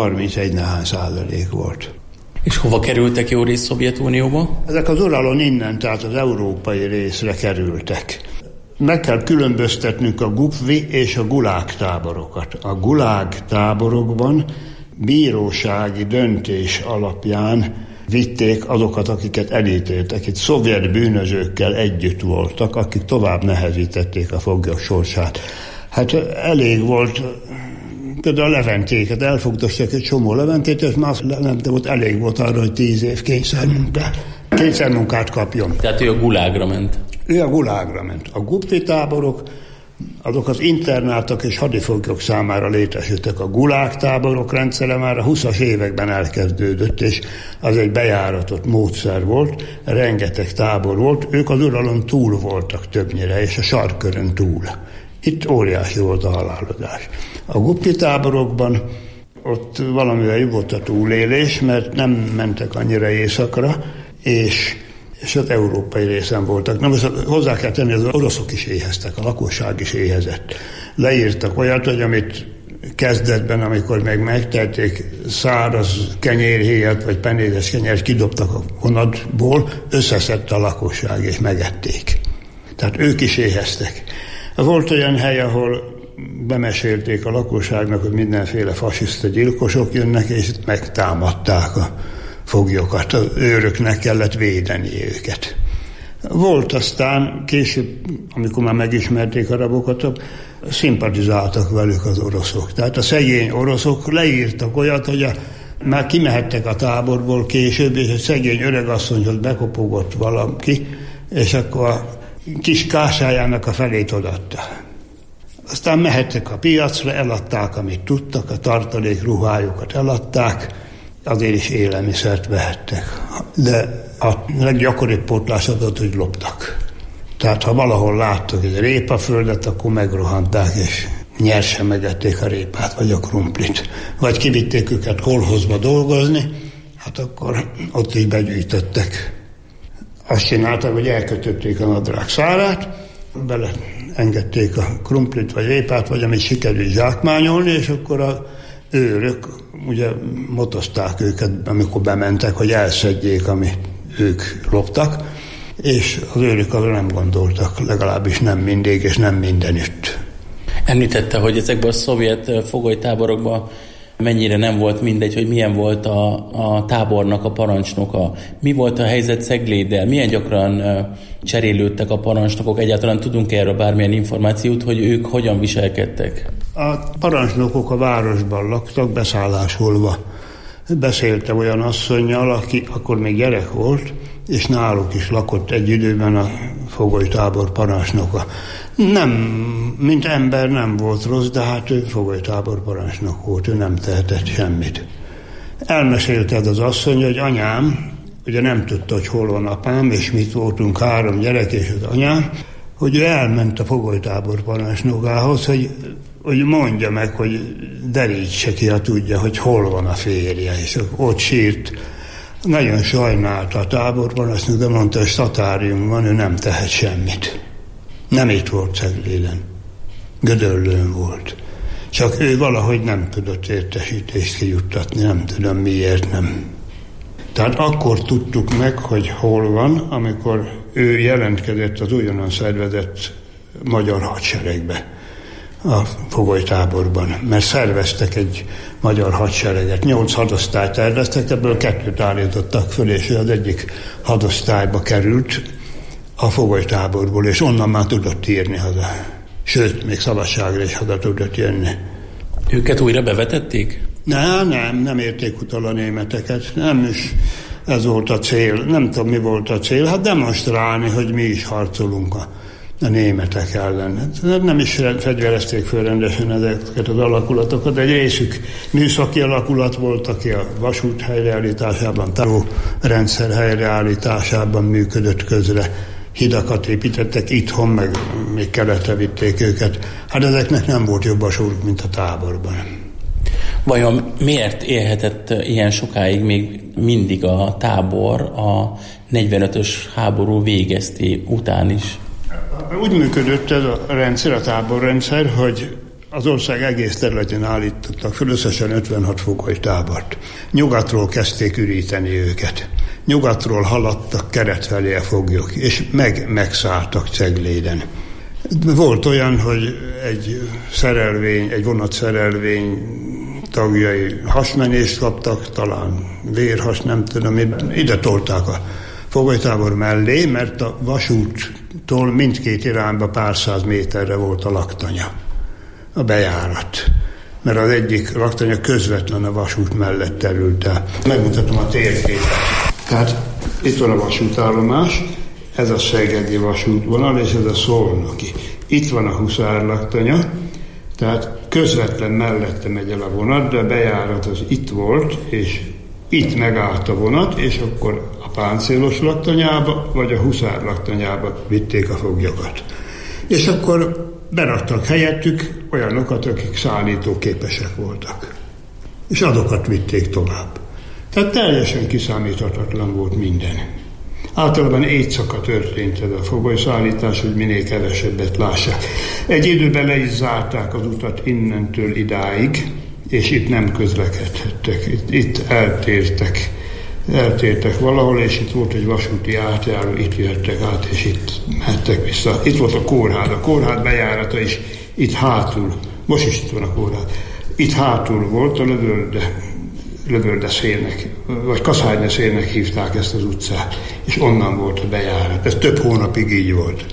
31% volt. És hova kerültek jó rész Szovjetunióba? Ezek az Uralon innen, tehát az európai részre kerültek. Meg kell különböztetnünk a Gupvi és a Gulág táborokat. A Gulág táborokban bírósági döntés alapján vitték azokat, akiket elítéltek. Itt szovjet bűnözőkkel együtt voltak, akik tovább nehezítették a foglyok sorsát. Hát elég volt, például a leventéket, elfogdosták egy csomó leventét, és már nem volt, elég volt arra, hogy 10 év kényszermunkát kapjon. Tehát ő a Gulágra ment? Ő a Gulágra ment. A Gupvi táborok, azok az internátok és hadifoglyok számára létesültek. A Gulág táborok rendszere már a 20-as években elkezdődött, és az egy bejáratott módszer volt, rengeteg tábor volt, ők az Uralon túl voltak többnyire, és a sarkkörön túl. Itt óriási volt a halálozás. A Gupvi táborokban ott valamivel jobb volt a túlélés, mert nem mentek annyira északra, és az európai részen voltak. Na most hozzá kell tenni, az oroszok is éheztek, a lakosság is éhezett. Leírtak olyat, hogy amit kezdetben, amikor meg megtették, száraz kenyérhéjat vagy penédes kenyért kidobtak a vonatból, összeszedte a lakosság és megették. Tehát ők is éheztek. Volt olyan hely, ahol bemesélték a lakosságnak, hogy mindenféle fasiszta gyilkosok jönnek, és megtámadták a foglyokat. Az őröknek kellett védeni őket. Volt aztán később, amikor már megismerték a rabokat, szimpatizáltak velük az oroszok. Tehát a szegény oroszok leírtak olyat, hogy már kimehettek a táborból később, és egy szegény öregasszonyhoz bekopogott valaki, és akkor a kis kásájának a felét odaadta. Aztán mehettek a piacra, eladták, amit tudtak, a tartalék ruhájukat eladták, azért is élelmiszert vehettek. De a leggyakoribb pótlás adott, hogy loptak. Tehát ha valahol láttak egy répaföldet, akkor megrohanták, és nyersen megették a répát, vagy a krumplit. Vagy kivitték őket kolhozba dolgozni, hát akkor ott is begyűjtöttek. Azt csinálták, hogy elkötötték a nadrág szárát, beleengedték a krumplit vagy répát, vagy amit sikerült zsákmányolni, és akkor az őrök ugye motozták őket, amikor bementek, hogy elszedjék, amit ők loptak, és az őrök arra nem gondoltak, legalábbis nem mindig, és nem mindenütt. Említette, hogy ezekben a szovjet fogolytáborokban mennyire nem volt mindegy, hogy milyen volt a tábornak a parancsnoka. Mi volt a helyzet Cegléddel? Milyen gyakran cserélődtek a parancsnokok? Egyáltalán tudunk erről bármilyen információt, hogy ők hogyan viselkedtek? A parancsnokok a városban laktak, beszállásolva. Beszéltem olyan asszonnyal, aki akkor még gyerek volt, és náluk is lakott egy időben a fogolytábor parancsnoka. Nem, mint ember nem volt rossz, de hát ő fogolytábor parancsnok volt, ő nem tehetett semmit. Elmesélte az asszony, hogy anyám, ugye nem tudta, hogy hol van apám, és mit voltunk 3 gyerek és az anyám, hogy ő elment a fogolytábor parancsnokához, hogy mondja meg, hogy derítse ki, ha tudja, hogy hol van a férje, és ott sírt. Nagyon sajnálta a táborparancsnok, de mondta, hogy statárium van, ő nem tehet semmit. Nem itt volt Cegléden. Gödöllőn volt. Csak ő valahogy nem tudott értesítést kijuttatni, nem tudom miért nem. Tehát akkor tudtuk meg, hogy hol van, amikor ő jelentkezett az újonnan szervezett magyar hadseregbe. a fogolytáborban, mert szerveztek egy magyar hadsereget. 8 hadosztályt terveztek, ebből 2 állítottak föl, és az egyik hadosztályba került a fogolytáborból, és onnan már tudott írni haza. Sőt, még szabadságra is haza tudott jönni. Őket újra bevetették? Nem érték utol a németeket. Nem is ez volt a cél. Nem tudom, mi volt a cél. Hát demonstrálni, hogy mi is harcolunk a németek ellen. Nem is fegyverezték föl rendesen ezeket az alakulatokat, egy részük műszaki alakulat volt, aki a vasút helyreállításában, rendszer helyreállításában működött közre. Hidakat építettek itthon, meg még keletre vitték őket. Hát ezeknek nem volt jobb a soruk, mint a táborban. Vajon miért élhetett ilyen sokáig még mindig a tábor a 45-ös háború végezté után is? Úgy működött ez a rendszer, a táborrendszer, hogy az ország egész területén állítottak föl összesen 56 fogolytábort. Nyugatról kezdték üríteni őket. Nyugatról haladtak keret felé a foglyok, és megszálltak Cegléden. Volt olyan, hogy egy vonatszerelvény tagjai hasmenést kaptak, talán vérhas, nem tudom, ide tolták a fogolytábor mellé, mert a vasúttól mindkét irányba pár száz méterre volt a laktanya, a bejárat. Mert az egyik laktanya közvetlen a vasút mellett terült el. Megmutatom a térképet. Tehát itt van a vasútállomás, ez a szegedi vasútvonal, és ez a szolnoki. Itt van a huszárlaktanya, tehát közvetlen mellette megy el a vonat, de a bejárat az itt volt, és itt megállt a vonat, és akkor a páncélos laktanyába, vagy a huszárlaktanyába vitték a foglyokat. És akkor beraktak helyettük olyanokat, akik szállítóképesek voltak. És azokat vitték tovább. Tehát teljesen kiszámíthatatlan volt minden. Általában éjszaka történt ez a fogolyszállítás, hogy minél kevesebbet lássák. Egy időben le is zárták az utat innentől idáig, és itt nem közlekedhettek. Itt eltértek valahol, és itt volt egy vasúti átjáró, itt jöttek át, és itt mentek vissza. Itt volt a kórház bejárata is, itt hátul, most is itt van a kórház. Itt hátul volt a Lövölde szélnek, vagy Kaszárnya szélnek hívták ezt az utcát, és onnan volt a bejárat. Ez több hónapig így volt.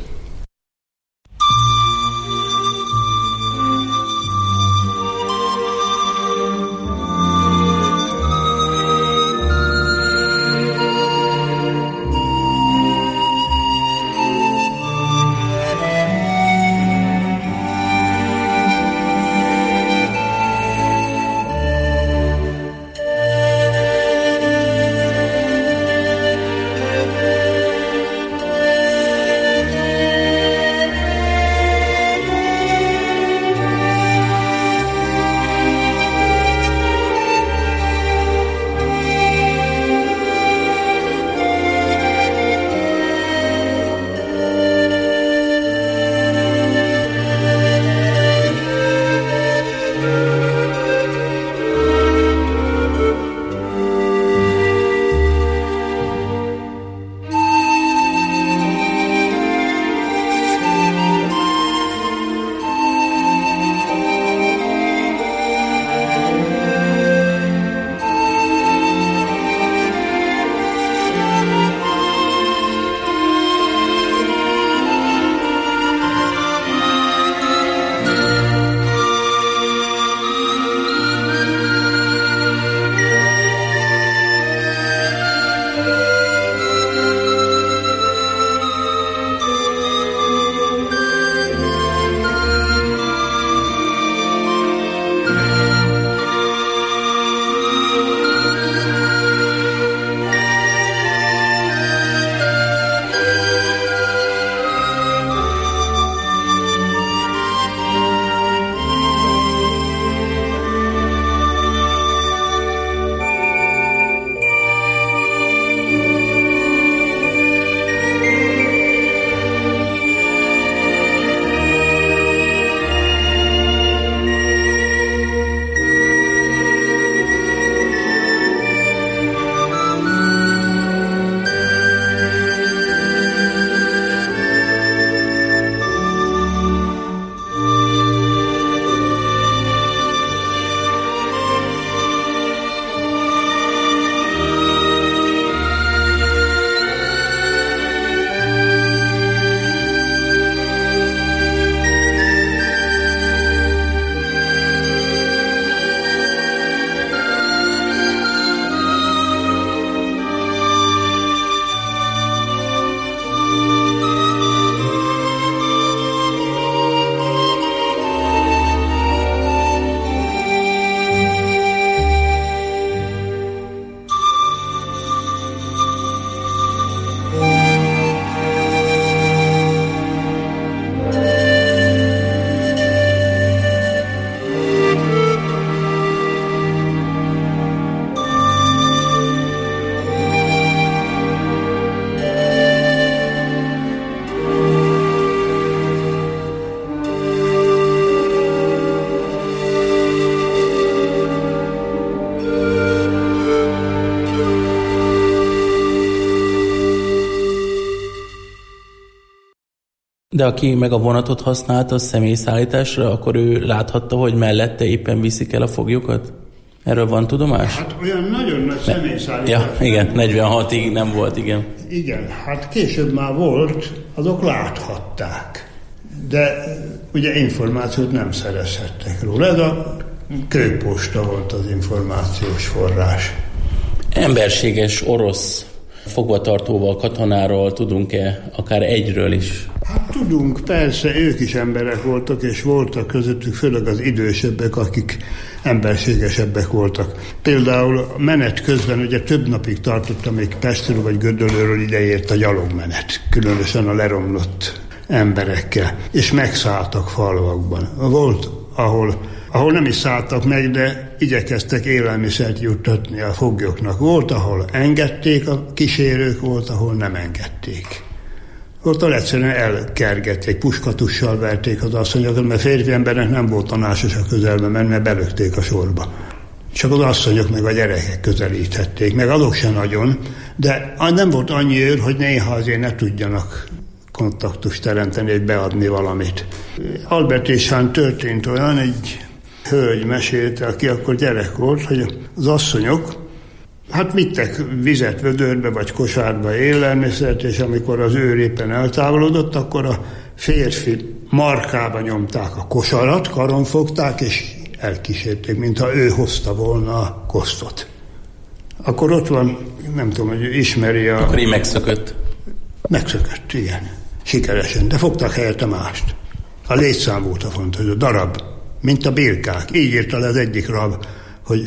De aki meg a vonatot használta a személyszállításra, akkor ő láthatta, hogy mellette éppen viszik el a foglyokat? Erről van tudomás? Hát olyan nagyon nagy személyszállítás. Ja, igen, 46-ig nem volt, igen. Igen, hát később már volt, azok láthatták. De ugye információt nem szerezhettek róla. Ez a kőposta volt az információs forrás. Emberséges orosz fogvatartóval, katonáról tudunk-e akár egyről is? Hát tudunk, persze, ők is emberek voltak, és voltak közöttük főleg az idősebbek, akik emberségesebbek voltak. Például menet közben ugye több napig tartott, amíg Pestről vagy Gödöllőről ideért a gyalogmenet, különösen a leromlott emberekkel, és megszálltak falvakban. Volt, ahol nem is szálltak meg, de igyekeztek élelmiszert juttatni a foglyoknak. Volt, ahol engedték a kísérők, volt, ahol nem engedték. Ott egyszerűen elkergették, puskatussal verték az asszonyokat, mert férfi embernek nem volt tanácsos a közelbe menni, mert belökték a sorba. Csak az asszonyok meg a gyerekek közelíthették, meg azok se nagyon, de nem volt annyi őr, hogy néha azért ne tudjanak kontaktust teremteni, és beadni valamit. Albertésán történt olyan, egy hölgy mesélte, aki akkor gyerek volt, hogy az asszonyok hát vittek vizet vödörbe vagy kosárba, élelmiszert, és amikor az őr éppen eltávolodott, akkor a férfi markába nyomták a kosarat, karon fogták, és elkísérték, mintha ő hozta volna a kosztot. Akkor ott van, nem tudom, hogy ismeri a... Akkor így megszökött. Megszökött, igen. Sikeresen, de fogtak helyette mást. A létszám volt a fontos, a darab, mint a birkák. Így írta le az egyik rab, hogy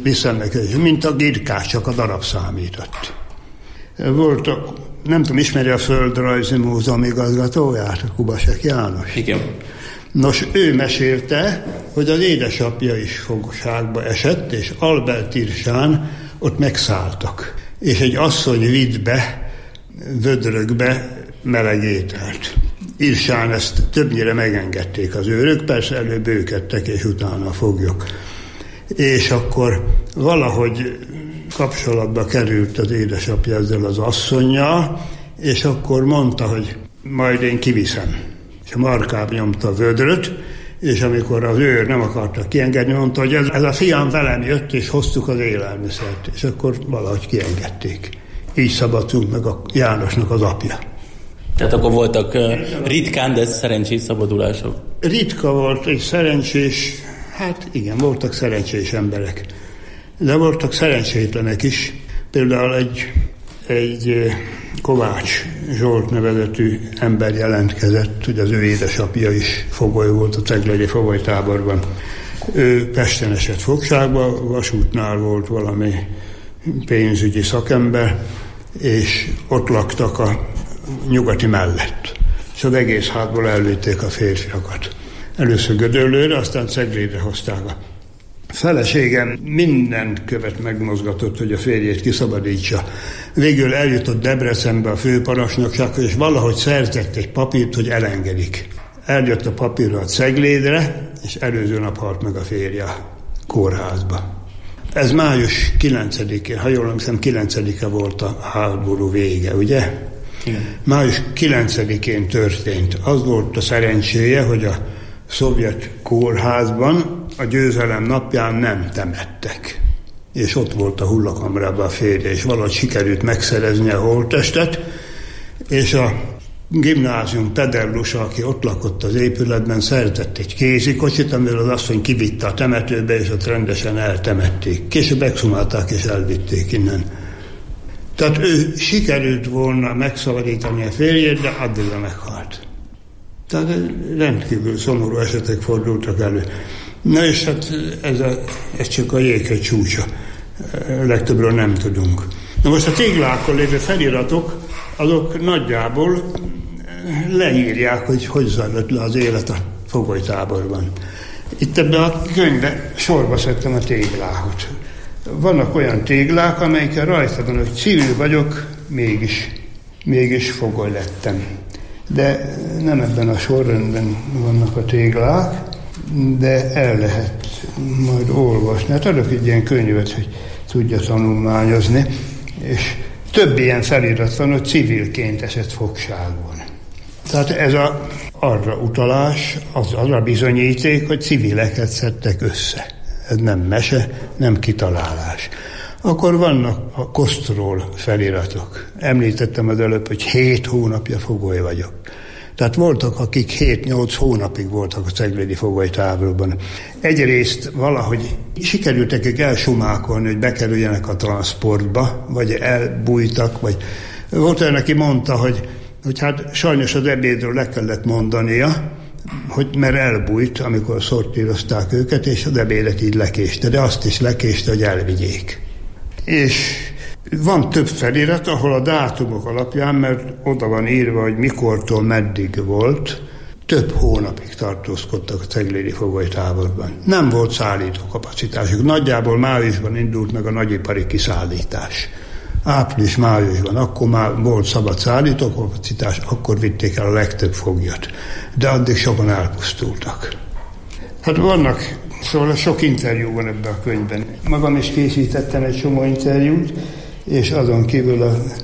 mint a girkás, csak a darab számított. Volt nem tudom, ismeri a Földrajzi Múzeum igazgatóját, a Kubasek János? Igen. Nos, ő mesélte, hogy az édesapja is fogságba esett, és Albertírsán ott megszálltak. És egy asszony vitt be, vödrökbe meleg ételt. Irsán ezt többnyire megengedték az őrök, persze előbb őkedtek, és utána a foglyok. És akkor valahogy kapcsolatba került az édesapja ezzel az asszonnyal, és akkor mondta, hogy majd én kiviszem. És a markába nyomta a vödröt, és amikor az őr nem akarta kiengedni, mondta, hogy ez a fiam velem jött, és hoztuk az élelmiszert. És akkor valahogy kiengedték. Így szabadtunk meg a Jánosnak az apja. Tehát akkor voltak ritkán, de szerencsés szabadulások? Ritka volt egy szerencsés, hát igen, voltak szerencsés emberek. De voltak szerencsétlenek is. Például egy Kovács Zsolt nevezetű ember jelentkezett, hogy az ő édesapja is fogoly volt a ceglédi fogolytáborban. Ő Pesten esett fogságba, vasútnál volt valami pénzügyi szakember, és ott laktak a nyugati mellett. És az egész hátból elvitték a férfiakat. Először Gödöllőre, aztán Ceglédre hozták. A feleségem minden követ megmozgatott, hogy a férjét kiszabadítsa. Végül eljutott Debrecenbe a főparancsnoksághoz, és valahogy szerzett egy papírt, hogy elengedik. Eljött a papírra a Ceglédre, és előző nap halt meg a férje a kórházba. Ez május 9-én, ha jól emlékszem, 9-e volt a háború vége, ugye? Igen. Május 9-én történt. Az volt a szerencséje, hogy a szovjet kórházban a győzelem napján nem temettek. És ott volt a hullakamrában a férje, és valahogy sikerült megszerezni a holttestet, és a gimnázium pedagógusa, aki ott lakott az épületben, szerzett egy kézikocsit, amivel az asszony kivitte a temetőbe, és ott rendesen eltemették. Később exhumálták és elvitték innen. Tehát ő sikerült volna megszabadítani a férjét, de addigra meghalt. Tehát rendkívül szomorú esetek fordultak elő. Na és hát ez csak a jéghegy csúcsa. Legtöbbről nem tudunk. Na most a téglákkal lévő feliratok, azok nagyjából leírják, hogy zajlott le az élet a fogolytáborban. Itt ebben a könyvben sorba szedtem a téglákat. Vannak olyan téglák, amelyeken rajta van, hogy civil vagyok, mégis fogoly lettem. De nem ebben a sorrendben vannak a téglák, de el lehet majd olvasni. Hát adok egy ilyen könyvet, hogy tudja tanulmányozni, és több ilyen felirat van, hogy civilként esett fogságban. Tehát ez arra utalás, az arra bizonyíték, hogy civileket szedtek össze. Ez nem mese, nem kitalálás. Akkor vannak a kosztról feliratok. Említettem az előbb, hogy 7 hónapja fogoly vagyok. Tehát voltak, akik 7-8 hónapig voltak a ceglédi fogolytáborban. Egyrészt valahogy sikerült nekik elsumákolni, hogy bekerüljenek a transportba, vagy elbújtak, vagy volt olyan, aki mondta, hogy hát sajnos az ebédről le kellett mondania, mert elbújt, amikor szortírozták őket, és az ebédet így lekéste, de azt is lekéste, hogy elvigyék. És van több felirat, ahol a dátumok alapján, mert oda van írva, hogy mikortól meddig volt, több hónapig tartózkodtak a ceglédi fogolytáborban. Nem volt szállító kapacitásuk. Nagyjából májusban indult meg a nagyipari kiszállítás. Április-májusban, akkor már volt szabad szállítókapacitás, akkor vitték el a legtöbb foglyot. De addig sokan elpusztultak. Hát vannak, szóval sok interjú van ebben a könyvben. Magam is készítettem egy csomó interjút, és azon kívül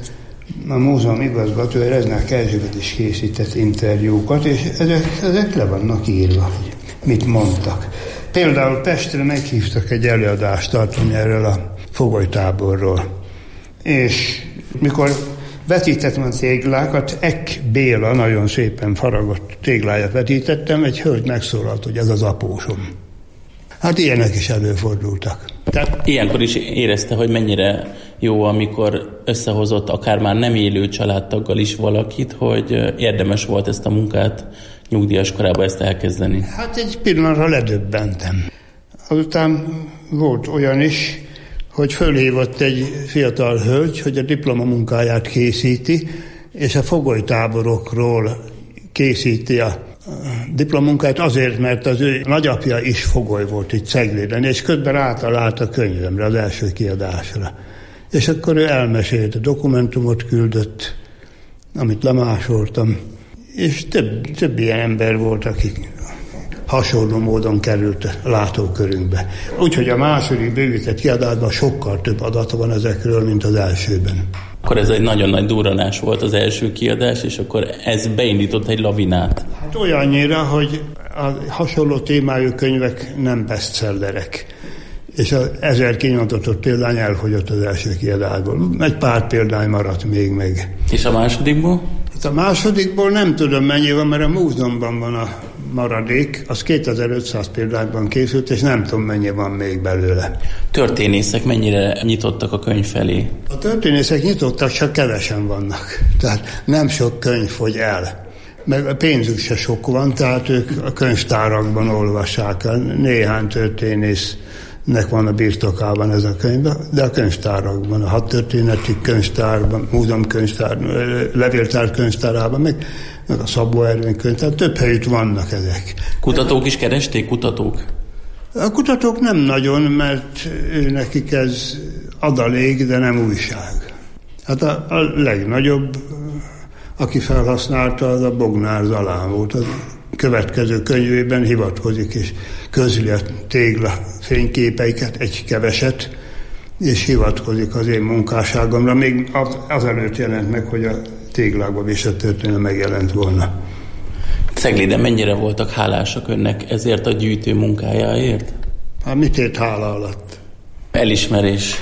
a múzeum igazgatója Reznák Erzsébet is készített interjúkat, és ezek le vannak írva, hogy mit mondtak. Például Pestre meghívtak egy előadást tartani erről a fogolytáborról. És mikor vetítettem a téglákat, Ek Béla nagyon szépen faragott tégláját vetítettem, egy hölgy megszólalt, hogy ez az apósom. Hát ilyenek is előfordultak. Tehát ilyenkor is érezte, hogy mennyire jó, amikor összehozott akár már nem élő családtaggal is valakit, hogy érdemes volt ezt a munkát nyugdíjas korában ezt elkezdeni. Hát egy pillanatra ledöbbentem. Azután volt olyan is, hogy fölhívott egy fiatal hölgy, hogy a diplomamunkáját készíti, és a fogolytáborokról készíti a diplomunkáját azért, mert az ő nagyapja is fogoly volt itt Cegléden, és közben rátalált a könyvemre, az első kiadásra. És akkor ő elmesélt, a dokumentumot küldött, amit lemásoltam, és több ilyen ember volt, akik hasonló módon került a látókörünkbe. Úgyhogy a második bővített kiadásban sokkal több adata van ezekről, mint az elsőben. Akkor ez egy nagyon nagy durranás volt az első kiadás, és akkor ez beindított egy lavinát. Hát olyannyira, hogy a hasonló témájú könyvek nem bestsellerek. És az 1000 kinyomtatott példány elfogyott az első kiadásból. Egy pár példány maradt még meg. És a másodikból? Hát a másodikból nem tudom mennyi van, mert a múzeumban van a maradék, az 2500 példányban készült, és nem tudom mennyi van még belőle. Történészek mennyire nyitottak a könyv felé? A történészek nyitottak, csak kevesen vannak. Tehát nem sok könyv fogy el. Meg a pénzük se sok van, tehát ők a könyvtárakban olvassák el. Néhány történésznek van a birtokában ez a könyv, de a könyvtárakban, a hadtörténeti könyvtárban, múzeumkönyvtár, levéltár könyvtárában, meg a Szabó Ervin könyvtár, több helyütt vannak ezek. Kutatók is keresték, kutatók? A kutatók nem nagyon, mert nekik ez adalék, de nem újság. Hát a legnagyobb, aki felhasználta, az a Bognár Zalán volt. A következő könyvében hivatkozik, és közli a tégla fényképeiket, egy keveset, és hivatkozik az én munkásságomra. Még azelőtt jelent meg, hogy a téglákban vésett történet megjelent volna. Cegléden mennyire voltak hálásak önnek ezért a gyűjtő munkájáért? Hát mit ért hála alatt? Elismerés.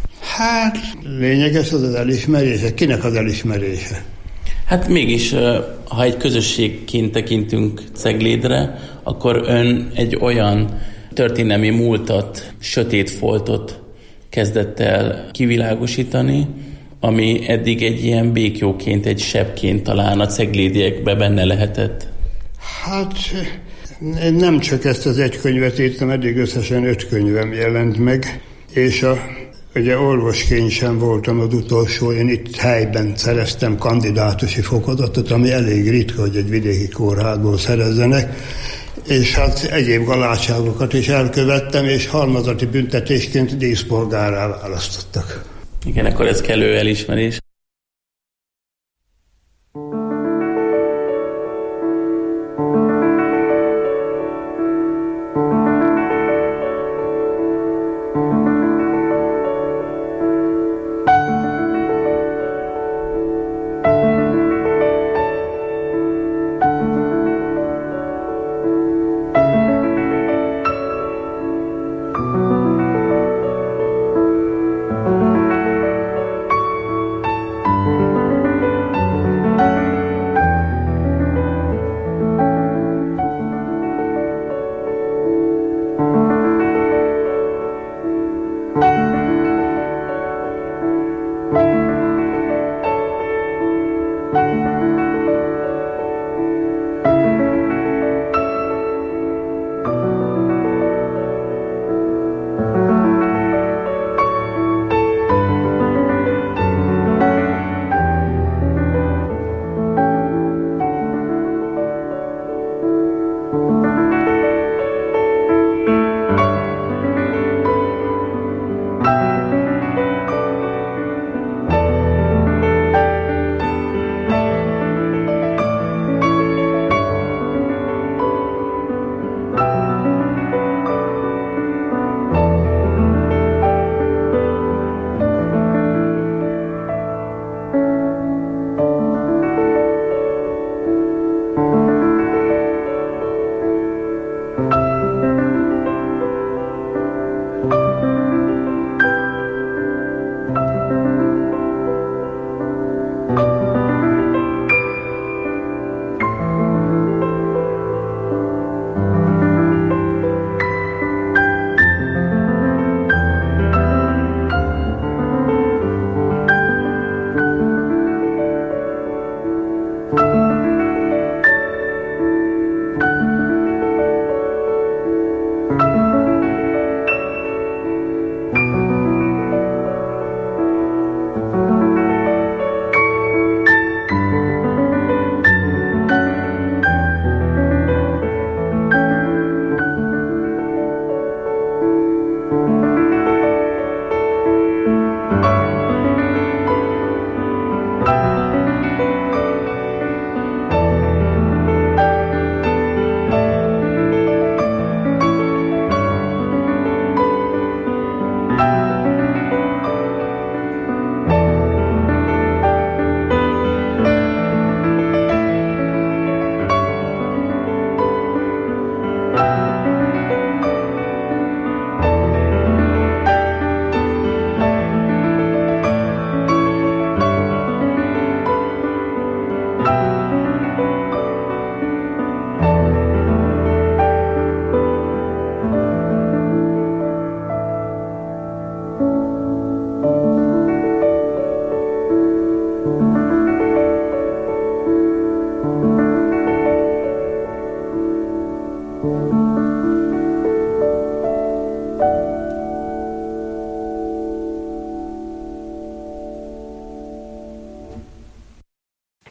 Hát lényeges az elismerése. Kinek az elismerése? Hát mégis, ha egy közösségként tekintünk Ceglédre, akkor ön egy olyan történelmi múltat, sötét foltot kezdett el kivilágosítani, ami eddig egy ilyen békjóként, egy sebként talán a ceglédiekbe benne lehetett. Hát nem csak ezt az egy könyvet írtam, eddig összesen 5 könyvem jelent meg, és ugye orvosként sem voltam az utolsó, én itt helyben szereztem kandidátusi fokozatot, ami elég ritka, hogy egy vidéki kórházból szerezzenek, és hát egyéb galátságokat is elkövettem, és halmazati büntetésként díszpolgárrá választottak. Igen, akkor ez kellő elismerés.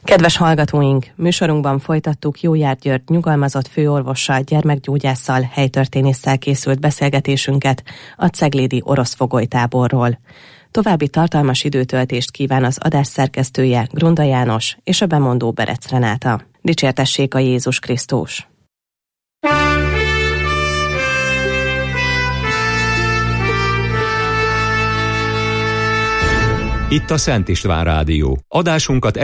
Kedves hallgatóink, műsorunkban folytattuk Jójárd György nyugalmazott főorvossal, gyermekgyógyásszal, helytörténésszel készült beszélgetésünket a ceglédi orosz fogolytáborról. További tartalmas időtöltést kíván az adás szerkesztője, Grunda János, és a bemondó Berec Renáta. Dicsértessék a Jézus Krisztus! Itt a Szent István Rádió. Adásunkat